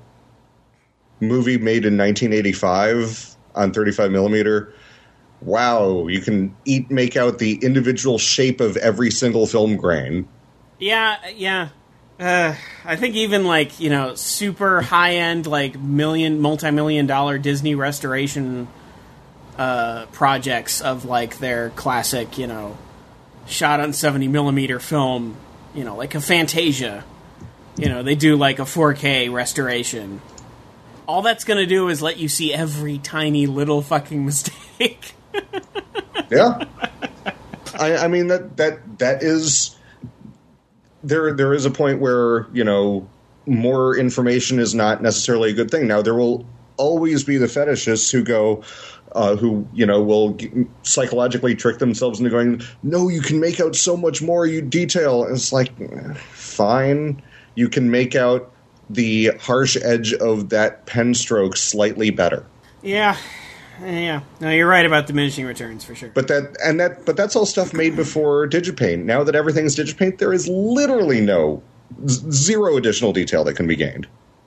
movie made in nineteen eighty-five on thirty-five millimeter, wow, you can eat make out the individual shape of every single film grain. Yeah, yeah. Uh, I think even like, you know, super high end, like million, multi-million dollar Disney restoration uh, projects of like their classic, you know, shot on seventy millimeter film, you know, like a Fantasia, you know, they do like a four K restoration. All that's going to do is let you see every tiny little fucking mistake. Yeah. I, I mean, that, that, that is... There, there is a point where, you know, more information is not necessarily a good thing. Now, there will always be the fetishists who go... Uh, who, you know, will g- psychologically trick themselves into going, no, you can make out so much more, you detail. And it's like, fine. You can make out the harsh edge of that pen stroke slightly better. Yeah, yeah. No, you're right about diminishing returns for sure. But that and that, but that's all stuff made before Digipaint. Now that everything's Digipaint, there is literally no z- zero additional detail that can be gained.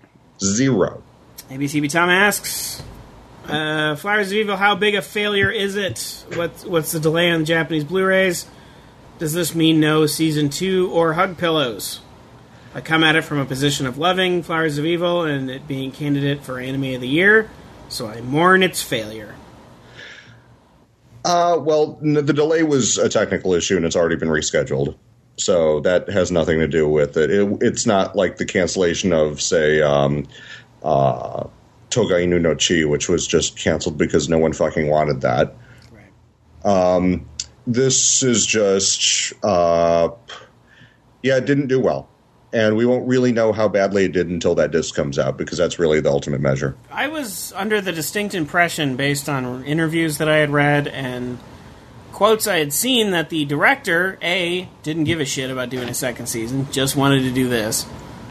Zero. A B C B Tom asks, uh, "Flowers of Evil, how big a failure is it? What what's the delay on the Japanese Blu-rays?" Does this mean no season two or hug pillows? I come at it from a position of loving Flowers of Evil and it being candidate for Anime of the Year, so I mourn its failure. Uh, well, n- the delay was a technical issue and it's already been rescheduled. So that has nothing to do with it. it it's not like the cancellation of, say, um, uh, Toga Inu no Chi, which was just canceled because no one fucking wanted that. Right. Um, this is just, uh, yeah, it didn't do well. And we won't really know how badly it did until that disc comes out, because that's really the ultimate measure. I was under the distinct impression, based on interviews that I had read and quotes I had seen, that the director, A, didn't give a shit about doing a second season, just wanted to do this,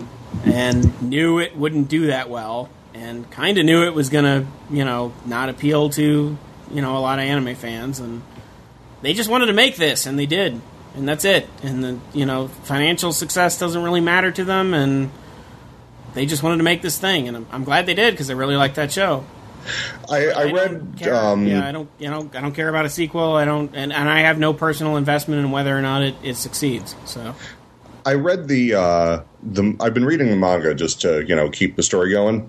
and knew it wouldn't do that well, and kind of knew it was going to, you know, not appeal to, you know, a lot of anime fans, and they just wanted to make this, and they did. And that's it. And, the, you know, financial success doesn't really matter to them, and they just wanted to make this thing. And I'm, I'm glad they did, because I really like that show. I, I, I read... read... Um, yeah, I don't, you know, I don't care about a sequel. I don't... And, and I have no personal investment in whether or not it, it succeeds, so... I read the, uh, the... I've been reading the manga just to, you know, keep the story going.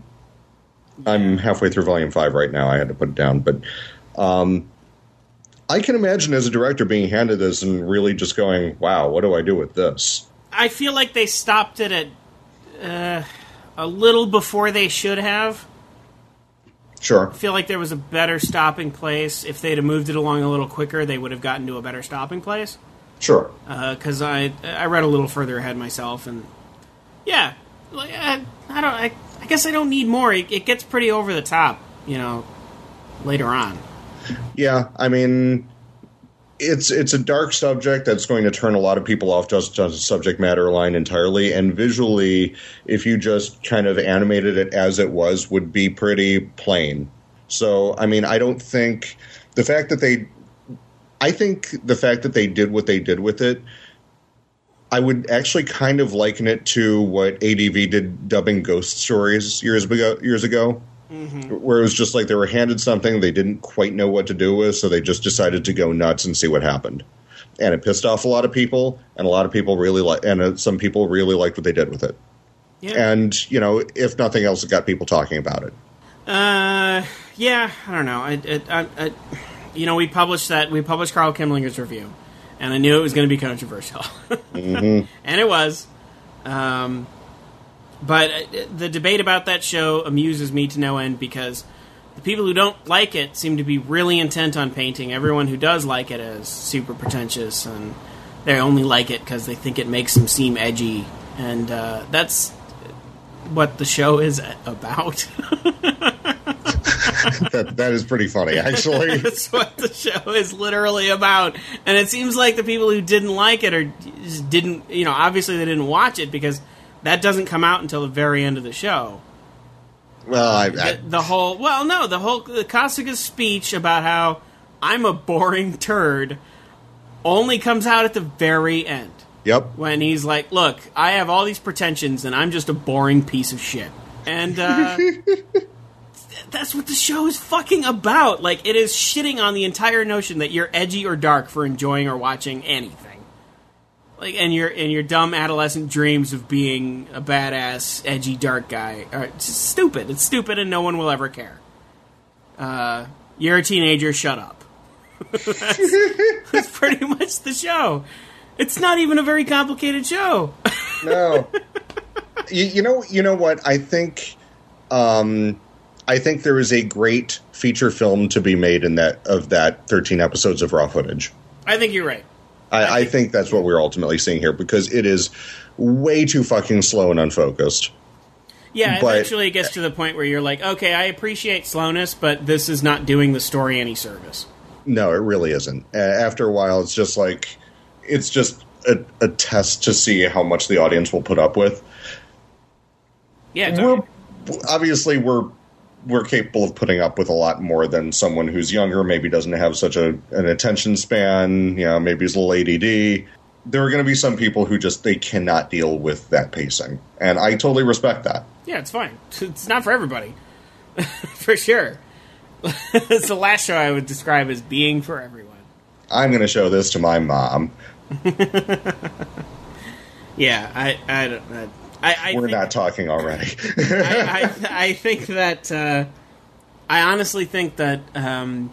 I'm halfway through volume five right now. I had to put it down, but... Um, I can imagine as a director being handed this and really just going, wow, what do I do with this? I feel like they stopped it at uh, a little before they should have. Sure. I feel like there was a better stopping place. If they'd have moved it along a little quicker, they would have gotten to a better stopping place. Sure. Because uh, I I read a little further ahead myself, and yeah, like, I, I don't. I, I guess I don't need more. It, it gets pretty over the top, you know, later on. Yeah, I mean, it's it's a dark subject that's going to turn a lot of people off just on the subject matter line entirely. And visually, if you just kind of animated it as it was, would be pretty plain. So, I mean, I don't think the fact that they, I think the fact that they did what they did with it, I would actually kind of liken it to what A D V did dubbing Ghost Stories years ago. Years ago. Mm-hmm. Where it was just like they were handed something they didn't quite know what to do with, so they just decided to go nuts and see what happened. And it pissed off a lot of people, and a lot of people really like, and uh, some people really liked what they did with it. Yeah. And, you know, if nothing else, it got people talking about it. Uh, yeah, I don't know. I, I, I, you know, we published that, we published Carl Kimlinger's review, and I knew it was going to be controversial. Mm-hmm. And it was. Um... But the debate about that show amuses me to no end, because the people who don't like it seem to be really intent on painting everyone who does like it as super pretentious, and they only like it because they think it makes them seem edgy, and uh, that's what the show is about. that, that is pretty funny, actually. That's what the show is literally about, and it seems like the people who didn't like it or just didn't, you know, obviously they didn't watch it because that doesn't come out until the very end of the show. Well, I, I the, the whole well, no, the whole the Kasuga's speech about how I'm a boring turd only comes out at the very end. Yep. When he's like, "Look, I have all these pretensions, and I'm just a boring piece of shit." And uh, that's what the show is fucking about. Like, it is shitting on the entire notion that you're edgy or dark for enjoying or watching anything. Like, and your and your dumb adolescent dreams of being a badass, edgy, dark guy are just stupid. It's stupid, and no one will ever care. Uh, you're a teenager. Shut up. that's, that's pretty much the show. It's not even a very complicated show. No. You, you know. You know what? I think. Um, I think there is a great feature film to be made in that of that thirteen episodes of raw footage. I think you're right. I, I think that's what we're ultimately seeing here, because it is way too fucking slow and unfocused. Yeah, but, eventually it gets to the point where you're like, okay, I appreciate slowness, but this is not doing the story any service. No, it really isn't. Uh, after a while, it's just like, it's just a, a test to see how much the audience will put up with. Yeah, totally. We're, obviously, we're we're capable of putting up with a lot more than someone who's younger, maybe doesn't have such a an attention span, you know, maybe he's a little A D D. There are going to be some people who just, they cannot deal with that pacing. And I totally respect that. Yeah, it's fine. It's not for everybody. For sure. It's the last show I would describe as being for everyone. I'm going to show this to my mom. Yeah, I, I don't. I, I, I We're think, not talking already. I, I, I think that uh, I honestly think that um,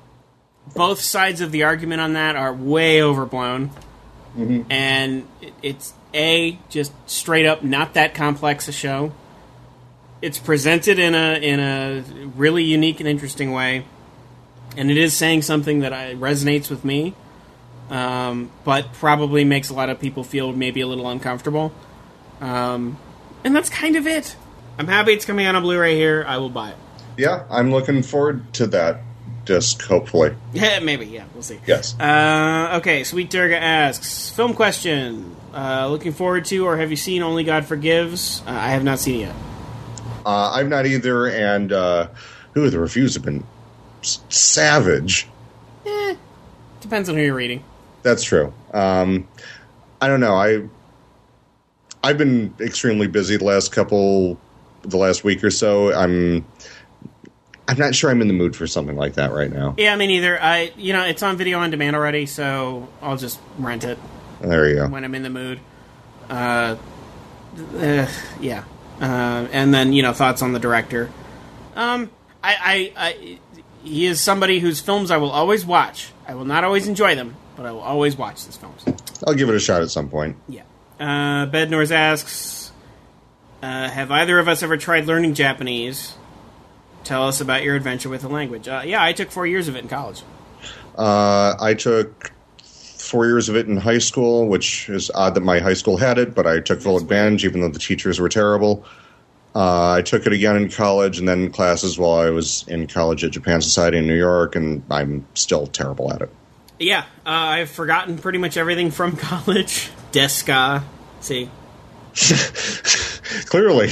both sides of the argument on that are way overblown, mm-hmm. and it's a just straight up not that complex a show. It's presented in a in a really unique and interesting way, and it is saying something that I, resonates with me, um, but probably makes a lot of people feel maybe a little uncomfortable. Um, and that's kind of it. I'm happy it's coming out on Blu-ray here. I will buy it. Yeah, I'm looking forward to that disc, hopefully. Yeah, maybe, yeah, we'll see. Yes. Uh, okay, Sweet Durga asks, film question. Uh, looking forward to or have you seen Only God Forgives? Uh, I have not seen it yet. Uh, I've not either, and uh, who the reviews have been s- savage. Eh, depends on who you're reading. That's true. Um, I don't know. I I've been extremely busy the last couple, the last week or so. I'm I'm not sure I'm in the mood for something like that right now. Yeah, me neither. I you know it's on video on demand already, so I'll just rent it. There you go. When I'm in the mood. Uh, uh yeah. Uh, and then, you know, thoughts on the director. Um, I, I, I, he is somebody whose films I will always watch. I will not always enjoy them, but I will always watch his films. I'll give it a shot at some point. Yeah. Uh, Bednors asks, uh, have either of us ever tried learning Japanese? Tell us about your adventure with the language. Uh, yeah, I took four years of it in college. Uh, I took four years of it in high school, which is odd that my high school had it, but I took full advantage, even though the teachers were terrible. Uh, I took it again in college, and then classes while I was in college at Japan Society in New York, and I'm still terrible at it. Yeah, uh, I've forgotten pretty much everything from college. Deska. See? Clearly.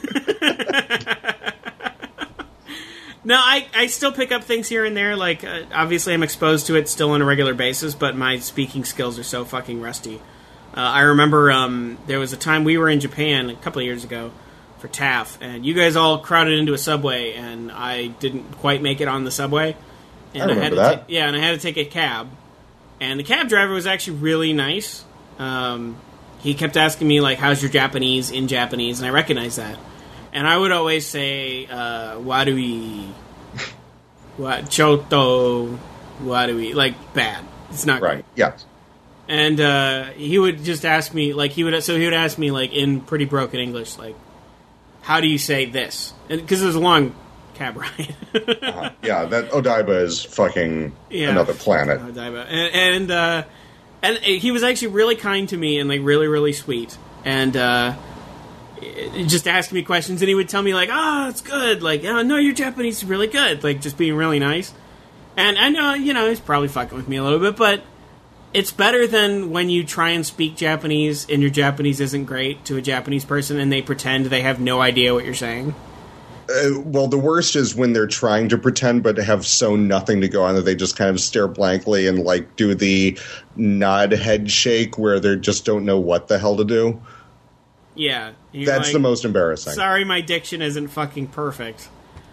No, I, I still pick up things here and there. Like, uh, obviously I'm exposed to it still on a regular basis, but my speaking skills are so fucking rusty. Uh, I remember um, there was a time we were in Japan a couple of years ago for T A F, and you guys all crowded into a subway, and I didn't quite make it on the subway. And I remember had to that. ta- yeah, and I had to take a cab. And the cab driver was actually really nice. Um, he kept asking me, like, how's your Japanese in Japanese, and I recognized that. And I would always say, uh, warui, wa, choto, warui, like, bad. It's not Right, great. yes. And uh, he would just ask me, like, he would, so he would ask me, like, in pretty broken English, like, how do you say this? Because it was a long cab ride. uh-huh. Yeah, that Odaiba is fucking Yeah. another planet. Odaiba. And, and, uh, and he was actually really kind to me and, like, really, really sweet. And, uh... just asking me questions, and he would tell me, like, oh, it's good, like, oh, no, your Japanese is really good, like, just being really nice. And I know, you know, he's probably fucking with me a little bit, but it's better than when you try and speak Japanese and your Japanese isn't great to a Japanese person and they pretend they have no idea what you're saying. Uh, well, the worst is when they're trying to pretend but have so nothing to go on that they just kind of stare blankly and, like, do the nod head shake where they just don't know what the hell to do. Yeah. That's like, the most embarrassing. Sorry, my diction isn't fucking perfect.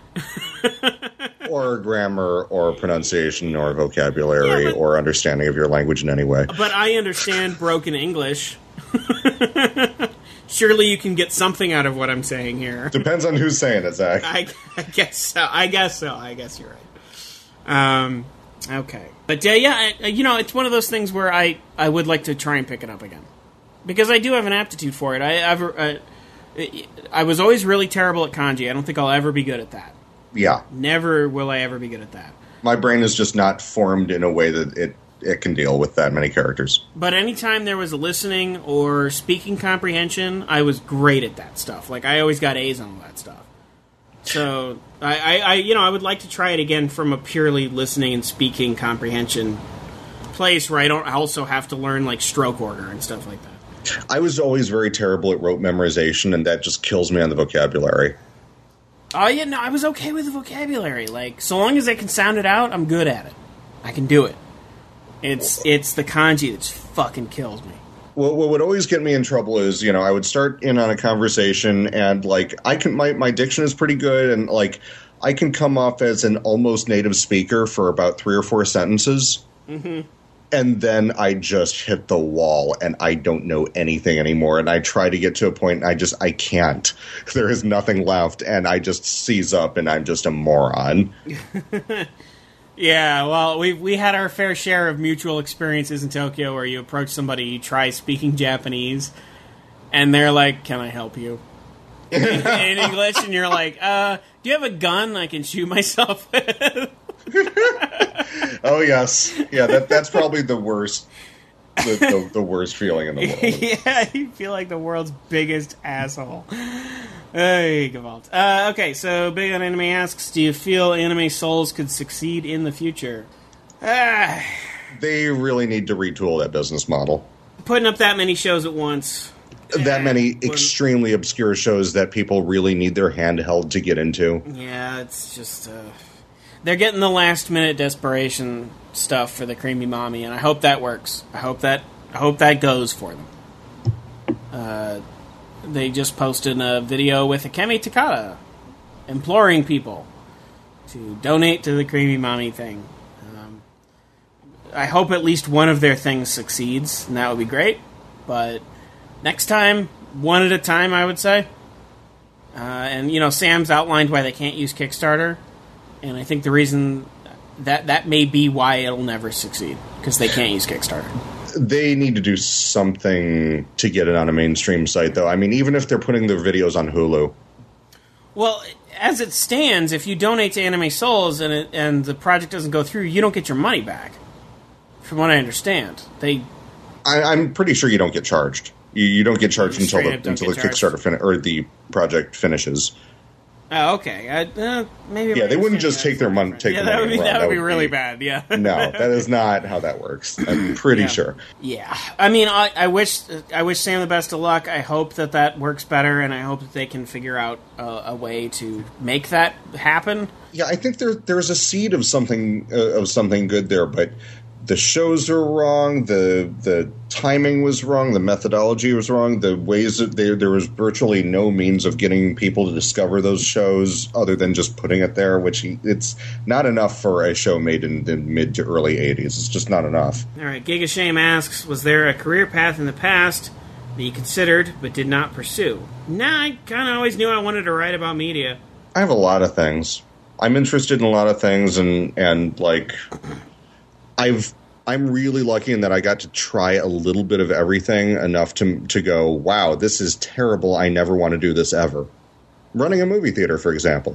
Or grammar, or pronunciation, or vocabulary, Yeah, but- or understanding of your language in any way. But I understand broken English. Surely you can get something out of what I'm saying here. Depends on who's saying it, Zach. I, I guess so. I guess so. I guess you're right. Um, okay. But, uh, yeah, I, you know, it's one of those things where I, I would like to try and pick it up again. Because I do have an aptitude for it. I ever, uh, I was always really terrible at kanji. I don't think I'll ever be good at that. Yeah. Never will I ever be good at that. My brain is just not formed in a way that it, it can deal with that many characters. But anytime there was a listening or speaking comprehension, I was great at that stuff. Like, I always got A's on all that stuff. So, I, I, I you know, I would like to try it again from a purely listening and speaking comprehension place where I don't also have to learn, like, stroke order and stuff like that. I was always very terrible at rote memorization, and that just kills me on the vocabulary. Oh, yeah, no, I was okay with the vocabulary. Like, so long as I can sound it out, I'm good at it. I can do it. It's it's the kanji that just fucking kills me. Well, what would always get me in trouble is, you know, I would start in on a conversation, and, like, I can my, my diction is pretty good, and, like, I can come off as an almost native speaker for about three or four sentences. Mm-hmm. And then I just hit the wall, and I don't know anything anymore. And I try to get to a point, and I just, I can't. There is nothing left, and I just seize up, and I'm just a moron. Yeah, well, we we had our fair share of mutual experiences in Tokyo where you approach somebody, you try speaking Japanese, and they're like, "Can I help you?" in, in English, and you're like, uh, "Do you have a gun I can shoot myself with?" Oh yes, yeah. That that's probably the worst, the, the, the worst feeling in the world. Yeah, you feel like the world's biggest asshole. Hey, Gewalt. Uh, okay, so Big on Anime asks, do you feel Anime Souls could succeed in the future? Ah. They really need to retool that business model. Putting up that many shows at once. That many extremely obscure shows that people really need their hand held to get into. Yeah, it's just... Uh, they're getting the last-minute desperation stuff for the Creamy Mommy, and I hope that works. I hope that I hope that goes for them. Uh... They just posted a video with Akemi Takada imploring people to donate to the Creamy Mommy thing. Um, I hope at least one of their things succeeds, and that would be great. But next time, one at a time, I would say. Uh, and, you know, Sam's outlined why they can't use Kickstarter, and I think the reason that that may be why it'll never succeed, because they can't use Kickstarter. They need to do something to get it on a mainstream site, though. I mean, even if they're putting their videos on Hulu. Well, as it stands, if you donate to Anime Souls and it, and the project doesn't go through, you don't get your money back. From what I understand, they. I, I'm pretty sure you don't get charged. You, you don't get charged until the until the Kickstarter fin- or the project finishes. Oh, okay. I, uh, maybe. Yeah, they wouldn't just take their money. Take yeah, the that money would be, that, that would would be really be, bad. Yeah. No, that is not how that works. I'm pretty yeah. sure. Yeah, I mean, I, I wish I wish Sam the best of luck. I hope that that works better, and I hope that they can figure out a, a way to make that happen. Yeah, I think there there's a seed of something uh, of something good there, but the shows are wrong. The the timing was wrong. The methodology was wrong. The ways that there there was virtually no means of getting people to discover those shows other than just putting it there, which it's not enough for a show made in the mid to early eighties. It's just not enough. All right, Giga Shame asks, was there a career path in the past that you considered but did not pursue? Nah, I kind of always knew I wanted to write about media. I have a lot of things. I'm interested in a lot of things, and and like I've. I'm really lucky in that I got to try a little bit of everything enough to to go, wow, this is terrible. I never want to do this ever. Running a movie theater, for example.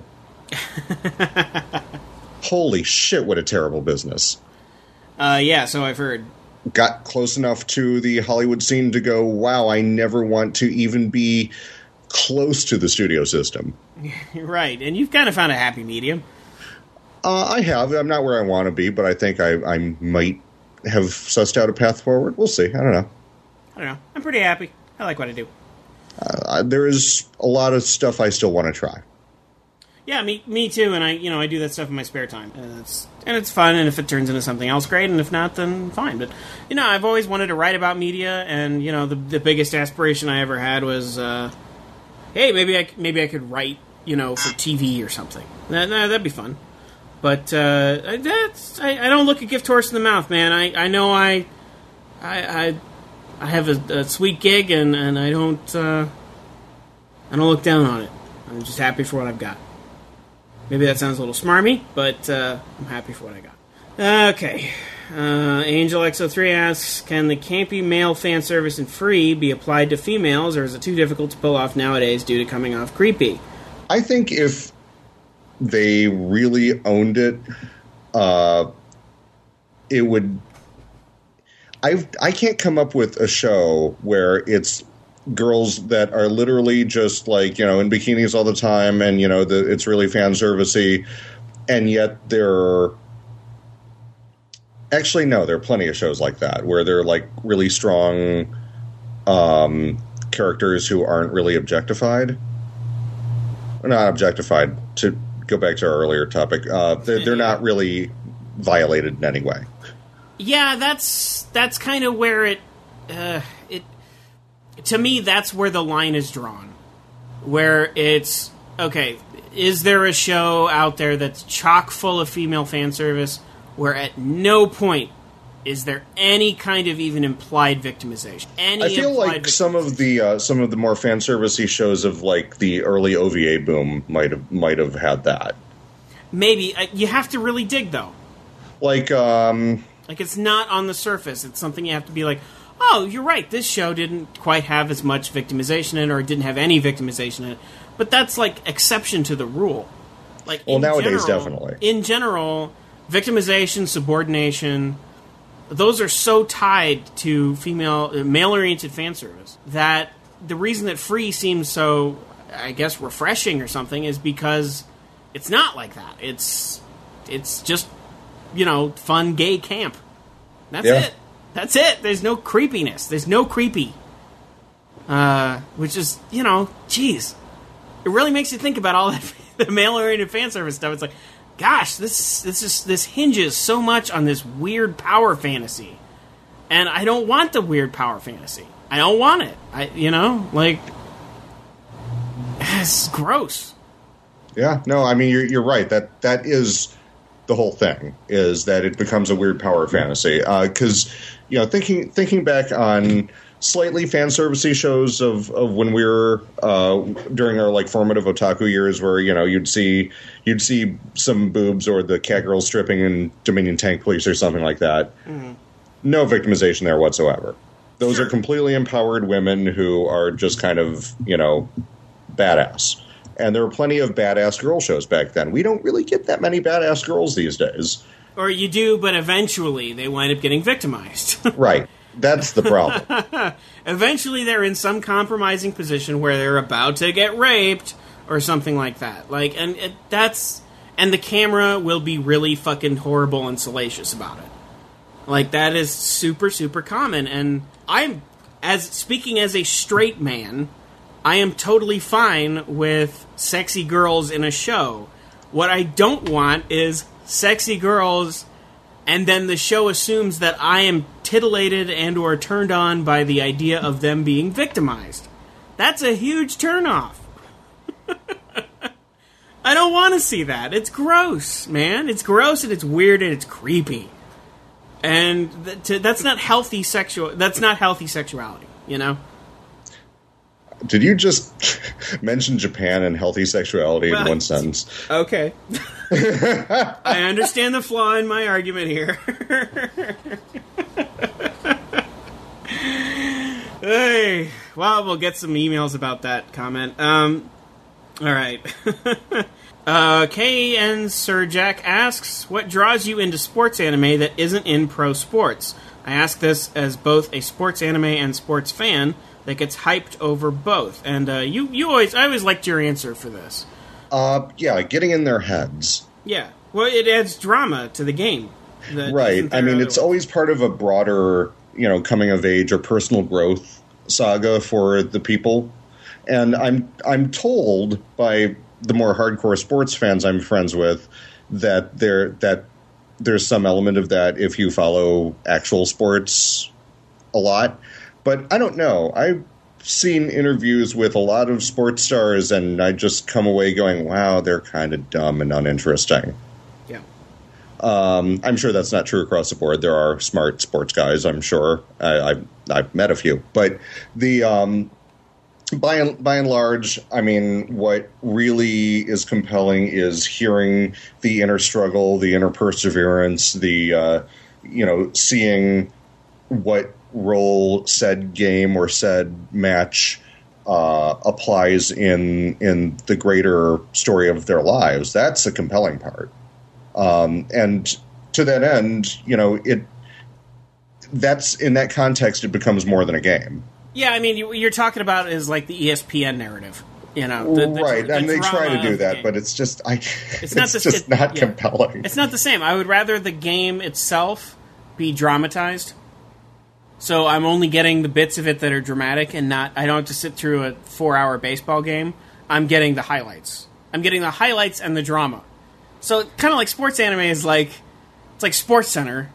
Holy shit, what a terrible business. Uh, yeah, so I've heard. Got close enough to the Hollywood scene to go, wow, I never want to even be close to the studio system. Right, and you've kind of found a happy medium. Uh, I have. I'm not where I want to be, but I think I, I might have sussed out a path forward. We'll see. I don't know. I don't know. I'm pretty happy. I like what I do. Uh, there is a lot of stuff I still want to try. Yeah, me me too. And I, you know, I do that stuff in my spare time, and it's and it's fun. And if it turns into something else, great. And if not, then fine. But you know, I've always wanted to write about media, and you know, the the biggest aspiration I ever had was, uh, hey, maybe I maybe I could write, you know, for T V or something. That, that'd be fun. But uh, that's I, I don't look a gift horse in the mouth, man. I, I know I I I, I have a, a sweet gig, and, and I don't uh, I don't look down on it. I'm just happy for what I've got. Maybe that sounds a little smarmy, but uh, I'm happy for what I got. Okay. Uh, Angel X O three asks, can the campy male fan service in Free be applied to females, or is it too difficult to pull off nowadays due to coming off creepy? I think if they really owned it, uh, it would... I've, I can't come up with a show where it's girls that are literally just like, you know, in bikinis all the time, and, you know, the, it's really fan servicey, and yet they're... Actually, no, there are plenty of shows like that where they're like really strong um, characters who aren't really objectified. Not objectified, to go back to our earlier topic. Uh, they're, they're not really violated in any way. Yeah, that's that's kind of where it, uh, it... To me, that's where the line is drawn. Where it's, okay, is there a show out there that's chock full of female fan service where at no point is there any kind of even implied victimization? Any I feel like some of the uh, some of the more fan servicey shows of like the early O V A boom might have might have had that. Maybe uh, you have to really dig though. Like, um, like it's not on the surface. It's something you have to be like, oh, you're right. This show didn't quite have as much victimization in it, or it didn't have any victimization in it. But that's like exception to the rule. Like, well, nowadays, general, definitely. In general, victimization, subordination, those are so tied to female, uh, male-oriented fan service that the reason that Free seems so, I guess, refreshing or something is because it's not like that. It's it's just, you know, fun gay camp. That's yeah. it. That's it. There's no creepiness. There's no creepy. Uh, which is, you know, geez. It really makes you think about all that the male-oriented fan service stuff. It's like, gosh, this this is this hinges so much on this weird power fantasy, and I don't want the weird power fantasy. I don't want it. I, you know, like, it's gross. Yeah, no, I mean you're you're right. That that is the whole thing. Is that it becomes a weird power fantasy? Because uh, you know, thinking thinking back on slightly fan servicey shows of, of when we were uh, during our like formative otaku years, where you know you'd see you'd see some boobs or the cat girls stripping in Dominion Tank Police or something like that. Mm-hmm. No victimization there whatsoever. Those sure. are completely empowered women who are just kind of, you know, badass. And there were plenty of badass girl shows back then. We don't really get that many badass girls these days. Or you do, but eventually they wind up getting victimized. Right. That's the problem. Eventually they're in some compromising position where they're about to get raped or something like that. Like, and it, that's... And the camera will be really fucking horrible and salacious about it. Like, that is super, super common. And I'm, as speaking as a straight man, I am totally fine with sexy girls in a show. What I don't want is sexy girls, and then the show assumes that I am titillated and or turned on by the idea of them being victimized. That's a huge turnoff. I don't want to see that. It's gross, man. It's gross and it's weird and it's creepy. And th- to, that's not healthy sexual. That's not healthy sexuality, you know? Did you just mention Japan and healthy sexuality well, in one sentence? Okay. I understand the flaw in my argument here. Hey, well, we'll get some emails about that comment. Um, all right. uh, K and Sir Jack asks, what draws you into sports anime that isn't in pro sports? I ask this as both a sports anime and sports fan that gets hyped over both. And uh, you, you always, I always liked your answer for this. Uh, yeah, getting in their heads. Yeah, well, it adds drama to the game. Right. I mean, it's always part of a broader, you know, coming of age or personal growth saga for the people. And I'm I'm told by the more hardcore sports fans I'm friends with that there that there's some element of that if you follow actual sports a lot. But I don't know. I've seen interviews with a lot of sports stars, and I just come away going, wow, they're kind of dumb and uninteresting. Yeah. Um, I'm sure that's not true across the board. There are smart sports guys, I'm sure. I, I've, I've met a few. But the um, by and, by and large, I mean, what really is compelling is hearing the inner struggle, the inner perseverance, the, uh, you know, seeing what role said game or said match uh, applies in in the greater story of their lives. That's the compelling part. Um, and to that end, you know, it that's in that context, it becomes more than a game. Yeah, I mean, you're talking about is like the E S P N narrative, you know, the, the, right? the and they try to do that, game. But it's just, I, it's, it's not the, just it, not yeah. compelling. It's not the same. I would rather the game itself be dramatized. So I'm only getting the bits of it that are dramatic and not, I don't have to sit through a four hour baseball game. I'm getting the highlights. I'm getting the highlights and the drama. So kind of like sports anime is like, it's like Sports Center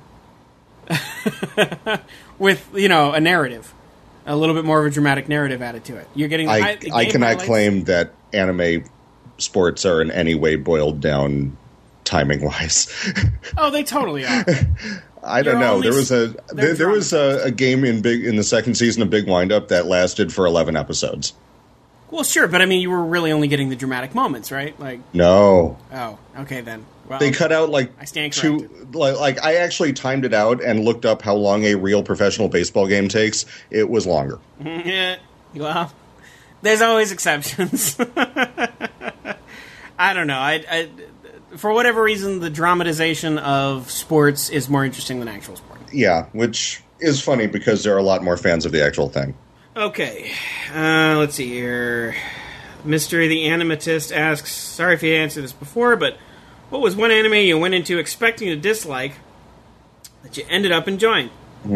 with, you know, a narrative. A little bit more of a dramatic narrative added to it. You're getting the I, high, the I cannot highlights. claim that anime sports are in any way boiled down timing wise. Oh, they totally are. I don't You're know. only There was a s- they're there, there was dramatized. a, a game in big in the second season of Big Windup that lasted for eleven episodes. Well, sure, but I mean, you were really only getting the dramatic moments, right? Like, No, oh, okay then. Well, they cut out like I stand two. corrected. Like, like I actually timed it out and looked up how long a real professional baseball game takes. It was longer. Yeah, well, there's always exceptions. I don't know. I, I, for whatever reason, the dramatization of sports is more interesting than actual sport. Yeah, which is funny because there are a lot more fans of the actual thing. Okay, uh, let's see here. Mystery the Animatist asks, sorry if you answered this before, but what was one anime you went into expecting to dislike that you ended up enjoying?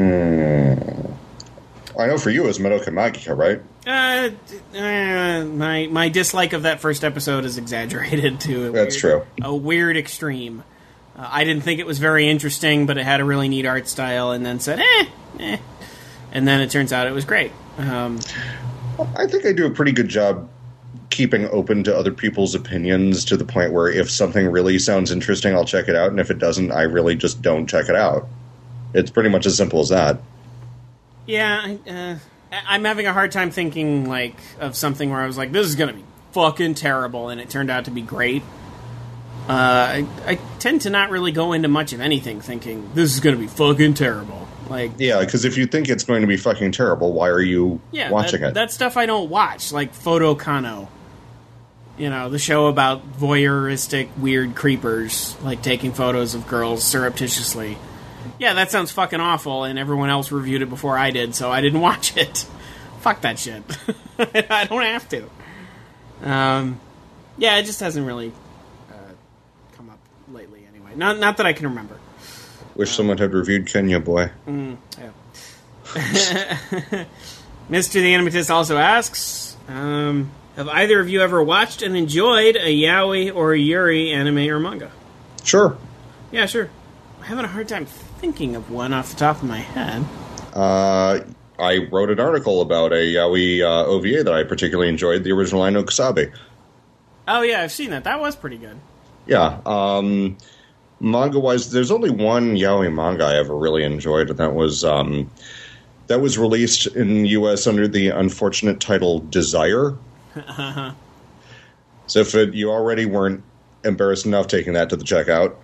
I know for you it was Madoka Magica, right? Uh, uh, my my dislike of that first episode is exaggerated to a That's weird, true. a weird extreme. Uh, I didn't think it was very interesting, but it had a really neat art style, and then said, eh, eh. And then it turns out it was great. Um, I think I do a pretty good job keeping open to other people's opinions to the point where if something really sounds interesting, I'll check it out, and if it doesn't, I really just don't check it out. It's pretty much as simple as that. yeah, I, uh, I- I'm having a hard time thinking like of something where I was like, this is gonna be fucking terrible, and it turned out to be great. Uh, I, I tend to not really go into much of anything thinking this is gonna be fucking terrible. Like, Yeah, because if you think it's going to be fucking terrible, why are you yeah, watching that, it? that stuff I don't watch, like Photo Kano. You know, the show about voyeuristic, weird creepers, like taking photos of girls surreptitiously. Yeah, that sounds fucking awful, and everyone else reviewed it before I did, so I didn't watch it. Fuck that shit. I don't have to. Um, yeah, it just hasn't really uh, come up lately, anyway. Not not that I can remember. Wish someone had reviewed Kenya Boy. Yeah. Mister the Animatist also asks, um, have either of you ever watched and enjoyed a yaoi or a yuri anime or manga? Sure. Yeah, sure. I'm having a hard time thinking of one off the top of my head. Uh, I wrote an article about a yaoi uh, O V A that I particularly enjoyed, the original Aino Kusabe. Oh, yeah, I've seen that. That was pretty good. Yeah. Um, manga-wise, there's only one yaoi manga I ever really enjoyed, and that was um, that was released in the U S under the unfortunate title Desire. So if it, you already weren't embarrassed enough taking that to the checkout.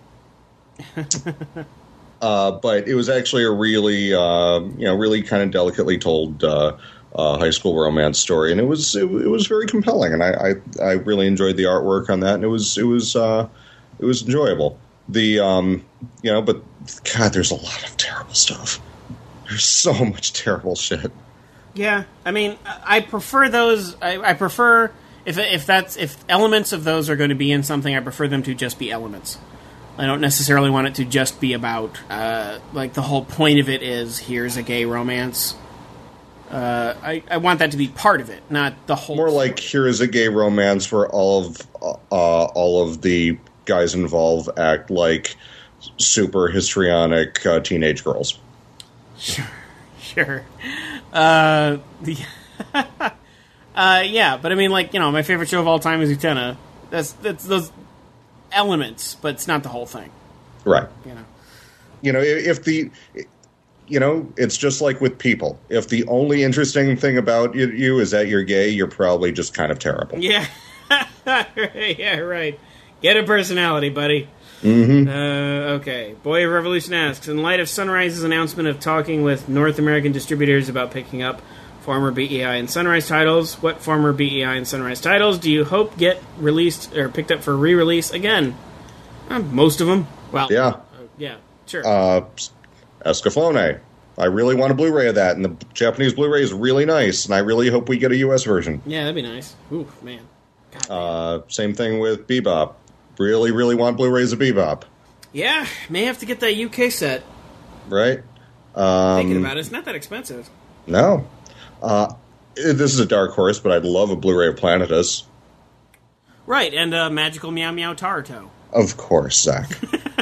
uh, but it was actually a really, uh, you know, really kind of delicately told uh, uh, high school romance story, and it was it, it was very compelling, and I, I I really enjoyed the artwork on that, and it was it was uh, it was enjoyable. The um, you know, but God, there's a lot of terrible stuff. There's so much terrible shit. Yeah, I mean, I prefer those. I, I prefer if if that's if elements of those are going to be in something, I prefer them to just be elements. I don't necessarily want it to just be about uh, like the whole point of it is here's a gay romance. Uh, I I want that to be part of it, not the whole. More story. like here is a gay romance where all of uh, all of the guys involved act like super histrionic uh, teenage girls. Sure, sure. Uh, the uh, yeah, but I mean, like, you know, my favorite show of all time is Utena. That's that's those elements, but it's not the whole thing. Right. You know. You know, if the, you know, it's just like with people. If the only interesting thing about you, you is that you're gay, you're probably just kind of terrible. Yeah. Yeah, right. Get a personality, buddy. Mm-hmm. Uh, okay. Boy of Revolution asks, in light of Sunrise's announcement of talking with North American distributors about picking up former B E I and Sunrise titles, what former B E I and Sunrise titles do you hope get released or picked up for re-release again? Uh, most of them. Well, Yeah. uh, yeah, sure. Uh, Escaflowne. I really want a Blu-ray of that, and the Japanese Blu-ray is really nice, and I really hope we get a U S version. Yeah, that'd be nice. Ooh, man. God damn. Uh, same thing with Bebop. Really, really want Blu-rays of Bebop. Yeah, may have to get that U K set. Right? Um, Thinking about it, it's not that expensive. No. Uh, this is a dark horse, but I'd love a Blu-ray of Planetus. Right, and uh, Magical Meow Meow Taruto. Of course, Zach.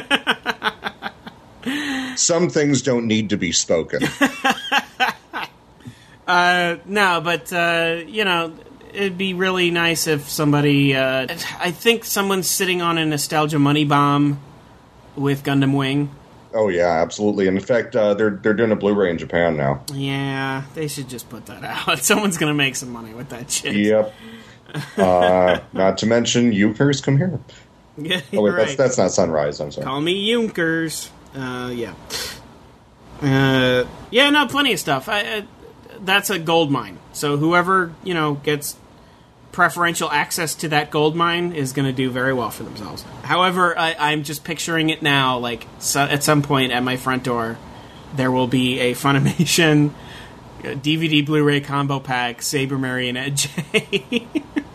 Some things don't need to be spoken. Uh, no, but, uh, you know, it'd be really nice if somebody. Uh, I think someone's sitting on a nostalgia money bomb with Gundam Wing. Oh yeah, absolutely. And in fact, uh, they're they're doing a Blu-ray in Japan now. Yeah, they should just put that out. Someone's gonna make some money with that shit. Yep. uh, not to mention, Yonkers, come here. Yeah, oh wait, right. that's that's not Sunrise. I'm sorry. Call me Yonkers. Uh, yeah. Uh, yeah, no, plenty of stuff. I, I, that's a gold mine. So whoever you know gets preferential access to that gold mine is going to do very well for themselves. However, I, I'm just picturing it now. Like so at some point at my front door, there will be a Funimation D V D Blu-ray combo pack, Saber Marionette J.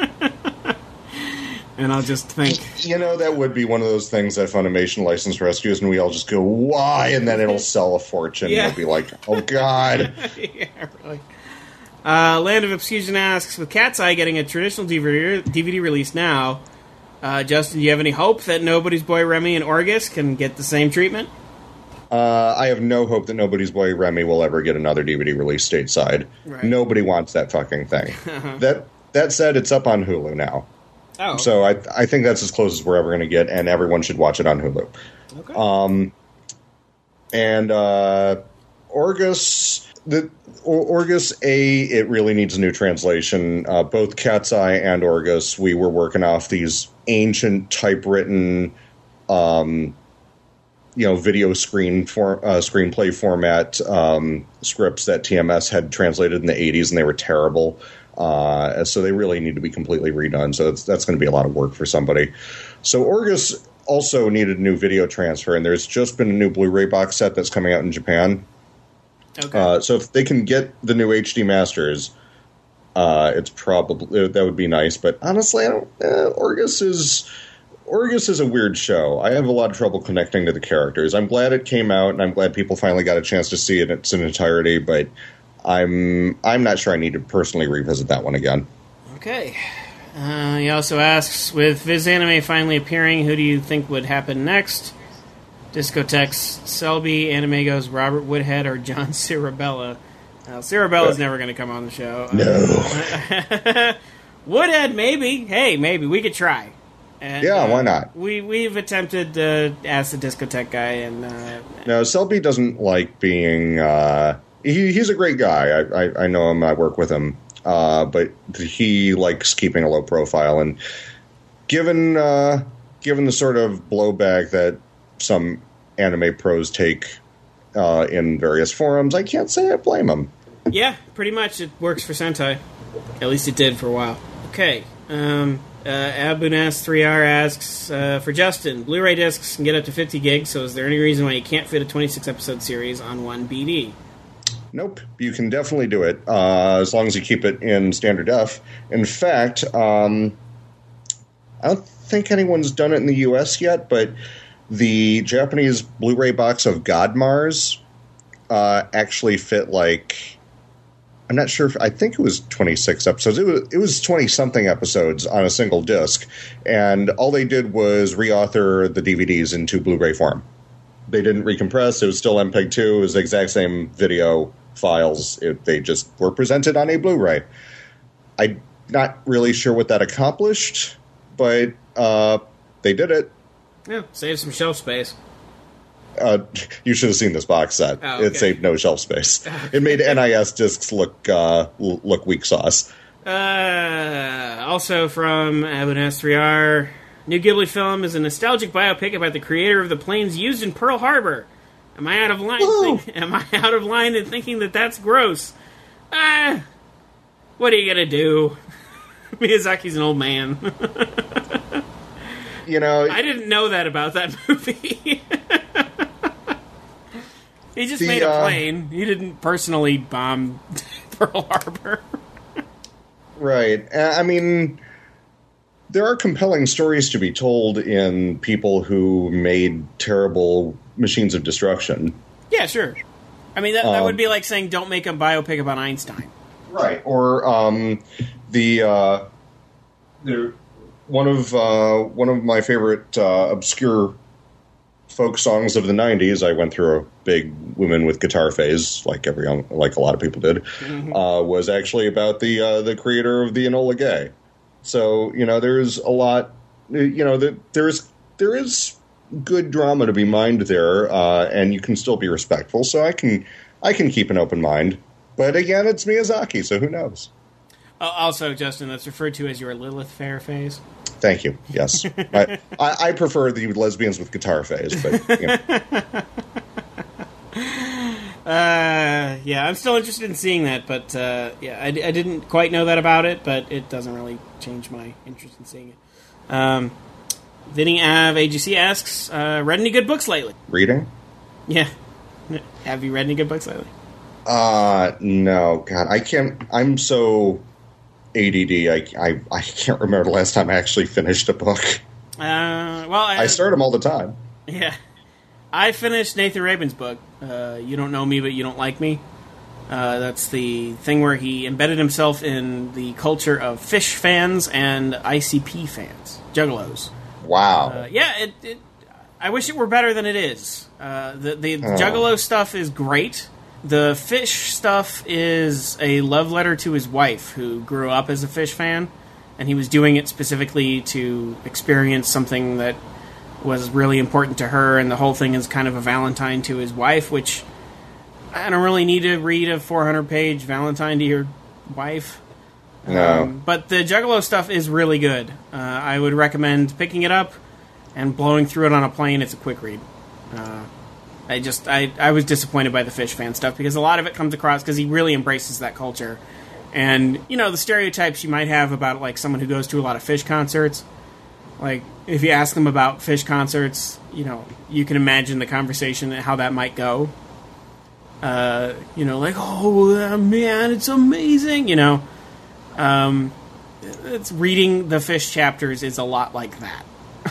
And I'll just think... You know, that would be one of those things that Funimation license rescues, and we all just go, why? And then it'll sell a fortune. Yeah. It'll be like, oh, God. Yeah, really. Uh, Land of Obscusion asks, with Cat's Eye getting a traditional D V D, D V D release now, uh, Justin, do you have any hope that Nobody's Boy Remy and Orgus can get the same treatment? Uh, I have no hope that Nobody's Boy Remy will ever get another D V D release stateside. Right. Nobody wants that fucking thing. Uh-huh. That that said, it's up on Hulu now. Oh. So I I think that's as close as we're ever going to get, and everyone should watch it on Hulu. Okay. Um, and uh, Orgus, the or, Orgus A, it really needs a new translation. Uh, both Cat's Eye and Orgus, we were working off these ancient typewritten, um, you know, video screen for uh, screenplay format um, scripts that T M S had translated in the eighties, and they were terrible. Uh, so they really need to be completely redone. So it's, that's going to be a lot of work for somebody. So Orgus also needed a new video transfer, and there's just been a new Blu-ray box set that's coming out in Japan. Okay. Uh, so if they can get the new H D masters, uh, it's probably that would be nice. But honestly, I don't, uh, Orgus is Orgus is a weird show. I have a lot of trouble connecting to the characters. I'm glad it came out, and I'm glad people finally got a chance to see it in its entirety. But I'm I'm not sure I need to personally revisit that one again. Okay. Uh, he also asks, with Viz Anime finally appearing, who do you think would happen next? Discotex, Selby, Animego's Robert Woodhead, or John Cirabella? Uh, Cirabella's never going to come on the show. No. Woodhead, maybe. Hey, maybe. We could try. And, yeah, uh, why not? We, we've attempted to ask the Discotheque guy, and... Uh, no, Selby doesn't like being... Uh, he, he's a great guy. I, I, I know him. I work with him. Uh, but he likes keeping a low profile. And given uh, given the sort of blowback that some anime pros take uh, in various forums, I can't say I blame him. Yeah, pretty much. It works for Sentai. At least it did for a while. Okay. Um, uh, Abunas three R asks, uh, for Justin, Blu-ray discs can get up to fifty gigs, so is there any reason why you can't fit a twenty-six episode series on one B D? Nope. You can definitely do it, uh, as long as you keep it in standard def. In fact, um, I don't think anyone's done it in the U S yet, but the Japanese Blu-ray box of Godmars uh, actually fit like... I'm not sure if, I think it was twenty-six episodes. It was, it was twenty-something episodes on a single disc, and all they did was reauthor the D V Ds into Blu-ray form. They didn't recompress. It was still M P E G two. It was the exact same video files. It, they just were presented on a Blu-ray. I'm not really sure what that accomplished, but uh, they did it. Yeah, save some shelf space. Uh, you should have seen this box set. Oh, okay. It saved no shelf space. It made N I S discs look uh, look weak sauce. Uh, also from Abunas three R, new Ghibli film is a nostalgic biopic about the creator of the planes used in Pearl Harbor. Am I out of line? Think, am I out of line in thinking that that's gross? Ah, what are you gonna do? Miyazaki's an old man. You know, I didn't know that about that movie. He just the, made a uh, plane. He didn't personally bomb Pearl Harbor. Right. Uh, I mean, there are compelling stories to be told in people who made terrible machines of destruction. Yeah, sure. I mean, that, that Um, would be like saying don't make a biopic about Einstein. Right. Or um, the uh, the one of uh, one of my favorite uh, obscure folk songs of the nineties, I went through a big women with guitar phase, like every young, like a lot of people did, mm-hmm. uh, was actually about the uh, the creator of the Enola Gay. So, you know, there's a lot, you know, there's there is good drama to be mined there, uh, and you can still be respectful. So I can I can keep an open mind. But again, it's Miyazaki, so who knows? Also, Justin, that's referred to as your Lilith Fair phase. Thank you. Yes, I, I, I prefer the lesbians with guitar phase, but you know. uh, yeah, I'm still interested in seeing that, but uh, yeah, I, I didn't quite know that about it, but it doesn't really change my interest in seeing it. Um, Vinny Av A G C asks, uh, "Read any good books lately?" Reading? Yeah. Have you read any good books lately? Uh, no. God, I can't. I'm so A D D. I, I, I can't remember the last time I actually finished a book. Uh, well, I, I start them all the time. Yeah. I finished Nathan Rabin's book, uh, You Don't Know Me, But You Don't Like Me. Uh, that's the thing where he embedded himself in the culture of Fish fans and I C P fans. Juggalos. Wow. Uh, yeah, it, it, I wish it were better than it is. Uh, the the oh. Juggalo stuff is great. The Fish stuff is a love letter to his wife, who grew up as a Fish fan, and he was doing it specifically to experience something that was really important to her, and the whole thing is kind of a Valentine to his wife, which I don't really need to read a four hundred page Valentine to your wife. No. Um, but the Juggalo stuff is really good. Uh, I would recommend picking it up and blowing through it on a plane. It's a quick read. Uh, I just, I, I was disappointed by the Fish fan stuff because a lot of it comes across because he really embraces that culture. And, you know, the stereotypes you might have about, like, someone who goes to a lot of Fish concerts. Like, if you ask them about Fish concerts, you know, you can imagine the conversation and how that might go. Uh, you know, like, oh, man, it's amazing, you know. Um, it's reading the Fish chapters is a lot like that.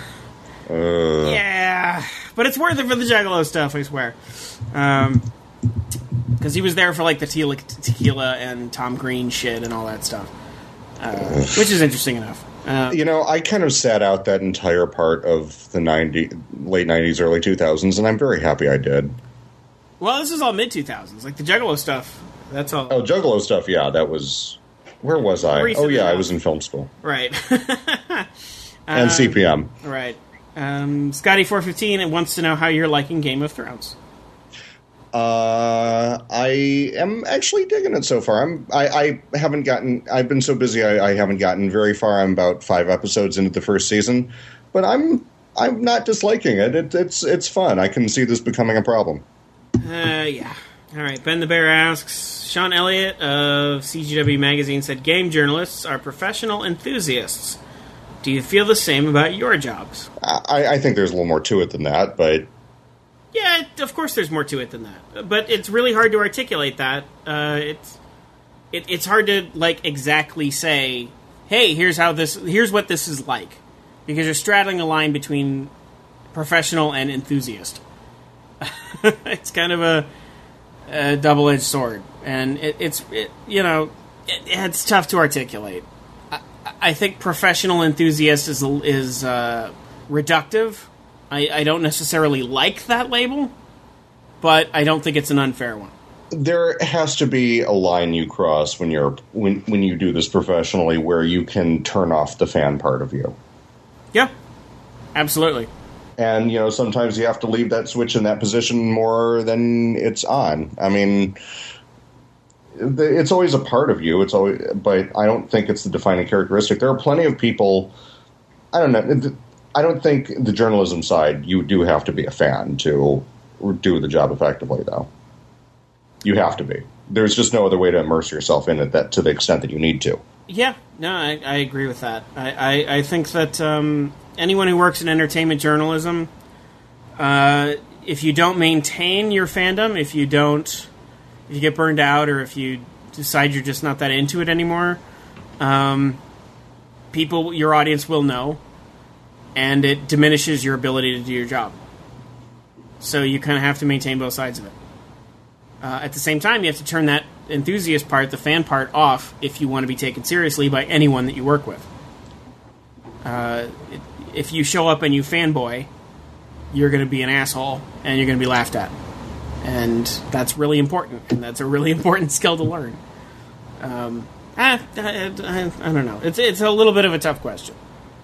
uh. Yeah, but it's worth it for the Juggalo stuff, I swear. Um, because he was there for like the tequila, tequila and Tom Green shit and all that stuff, uh, which is interesting enough. Uh, you know, I kind of sat out that entire part of the ninety, late nineties, early two thousands, and I'm very happy I did. Well, this is all mid two thousands, like the Juggalo stuff. That's all. Oh, Juggalo stuff, yeah, that was. Where was I? Oh, yeah, enough. I was in film school. Right. and um, C P M. Right. Um, Scotty four fifteen wants to know how you're liking Game of Thrones. Uh, I am actually digging it so far. I'm. I, I haven't gotten. I've been so busy. I, I haven't gotten very far. I'm about five episodes into the first season, but I'm. I'm not disliking it. it it's. It's fun. I can see this becoming a problem. Uh, yeah. All right. Ben the Bear asks. Sean Elliott of C G W Magazine said, game journalists are professional enthusiasts. Do you feel the same about your jobs? I, I think there's a little more to it than that, but... Yeah, of course there's more to it than that. But it's really hard to articulate that. Uh, it's it, it's hard to, like, exactly say, hey, here's how this... Here's what this is like. Because you're straddling a line between professional and enthusiast. It's kind of a... a double-edged sword, and it, it's it, you know it, it's tough to articulate. I, I think professional enthusiast is is uh, reductive. I, I don't necessarily like that label, but I don't think it's an unfair one. There has to be a line you cross when you're when when you do this professionally, where you can turn off the fan part of you. Yeah, absolutely. And, you know, sometimes you have to leave that switch in that position more than it's on. I mean, it's always a part of you. It's always, but I don't think it's the defining characteristic. There are plenty of people, I don't know, I don't think the journalism side, you do have to be a fan to do the job effectively, though. You have to be. There's just no other way to immerse yourself in it that to the extent that you need to. Yeah, no, I, I agree with that. I, I, I think that... Um anyone who works in entertainment journalism, uh, if you don't maintain your fandom, if you don't, if you get burned out, or if you decide you're just not that into it anymore, um, people, your audience will know, and it diminishes your ability to do your job. So you kind of have to maintain both sides of it. Uh, at the same time, you have to turn that enthusiast part, the fan part, off if you want to be taken seriously by anyone that you work with. Uh, it, if you show up and you fanboy, you're going to be an asshole and you're going to be laughed at. And that's really important, and that's a really important skill to learn. Um, I, I, I, I don't know. It's it's a little bit of a tough question.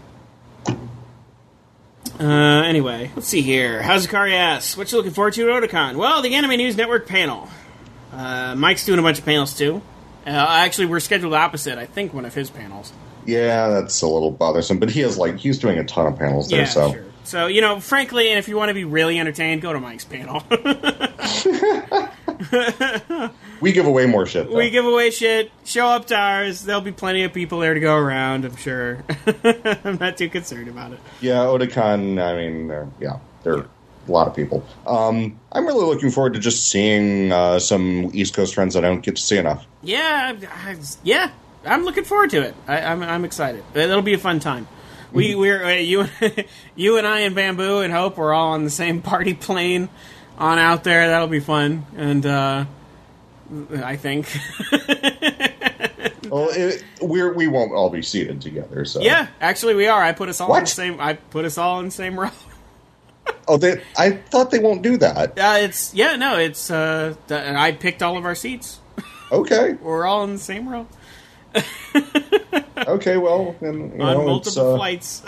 Uh, anyway, let's see here. Hazukari asks, what you looking forward to at Otakon? Well, the Anime News Network panel. Uh, Mike's doing a bunch of panels, too. Uh, actually, we're scheduled opposite, I think, one of his panels. Yeah, that's a little bothersome, but he has, like, he's doing a ton of panels there, yeah, so. Sure. So, you know, frankly, and if you want to be really entertained, go to Mike's panel. We give away more shit, though. We give away shit. Show up to ours. There'll be plenty of people there to go around, I'm sure. I'm not too concerned about it. Yeah, Otakon, I mean, they're, yeah, there are a lot of people. Um, I'm really looking forward to just seeing uh, some East Coast friends I don't get to see enough. Yeah, I, yeah, I'm looking forward to it. I, I'm, I'm excited. It'll be a fun time. We, we're uh, you, you and I and Bamboo and Hope, we're all on the same party plane on out there. That'll be fun, and uh, I think. Well, it, we're we won't all be seated together. So yeah, actually, we are. I put us all what? in the same. I put us all in the same row. Oh, they, I thought they won't do that. Uh, it's yeah, no, it's. Uh, I picked all of our seats. Okay, we're all in the same row. Okay, well, then, you on know, multiple uh, flights.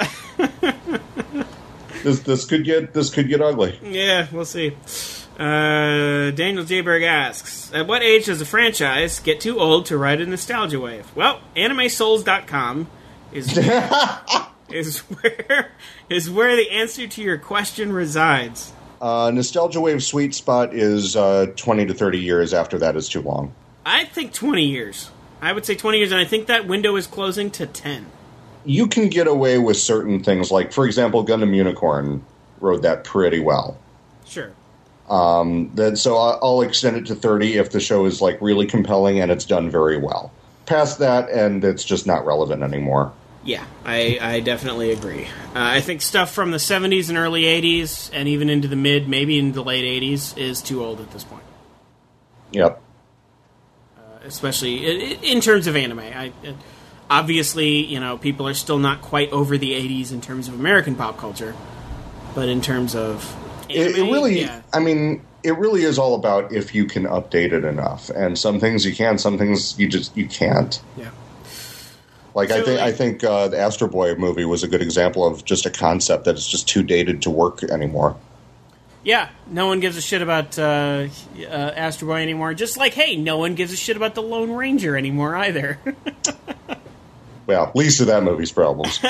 this this could get this could get ugly. Yeah, we'll see. Uh, Daniel J. Berg asks, at what age does a franchise get too old to ride a nostalgia wave? Well, anime souls dot com is is where is where the answer to your question resides. Uh, nostalgia wave sweet spot is uh, twenty to thirty years. After that is too long. I think twenty years. I would say twenty years, and I think that window is closing to ten. You can get away with certain things, like, for example, Gundam Unicorn rode that pretty well. Sure. Um, then, so I'll extend it to thirty if the show is, like, really compelling and it's done very well. Past that, and it's just not relevant anymore. Yeah, I, I definitely agree. Uh, I think stuff from the seventies and early eighties, and even into the mid, maybe into the late eighties, is too old at this point. Yep. Especially in terms of anime. I, obviously, you know, people are still not quite over the eighties in terms of American pop culture, but in terms of anime, it, it really, yeah. I mean, it really is all about if you can update it enough. And some things you can, some things you just you can't. Yeah. Like so, I think like, I think uh, the Astro Boy movie was a good example of just a concept that is just too dated to work anymore. Yeah, no one gives a shit about uh, uh, Astro Boy anymore. Just like, hey, no one gives a shit about the Lone Ranger anymore either. Well, least of that movie's problems.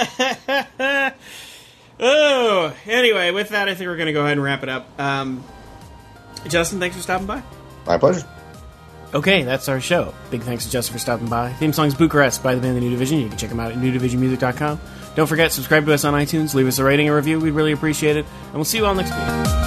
Oh, anyway, with that, I think we're going to go ahead and wrap it up. Um, Justin, thanks for stopping by. My pleasure. Okay, that's our show. Big thanks to Justin for stopping by. Theme song's Bucharest by the band The New Division. You can check them out at new division music dot com. Don't forget, subscribe to us on iTunes, leave us a rating and review. We'd really appreciate it. And we'll see you all next week.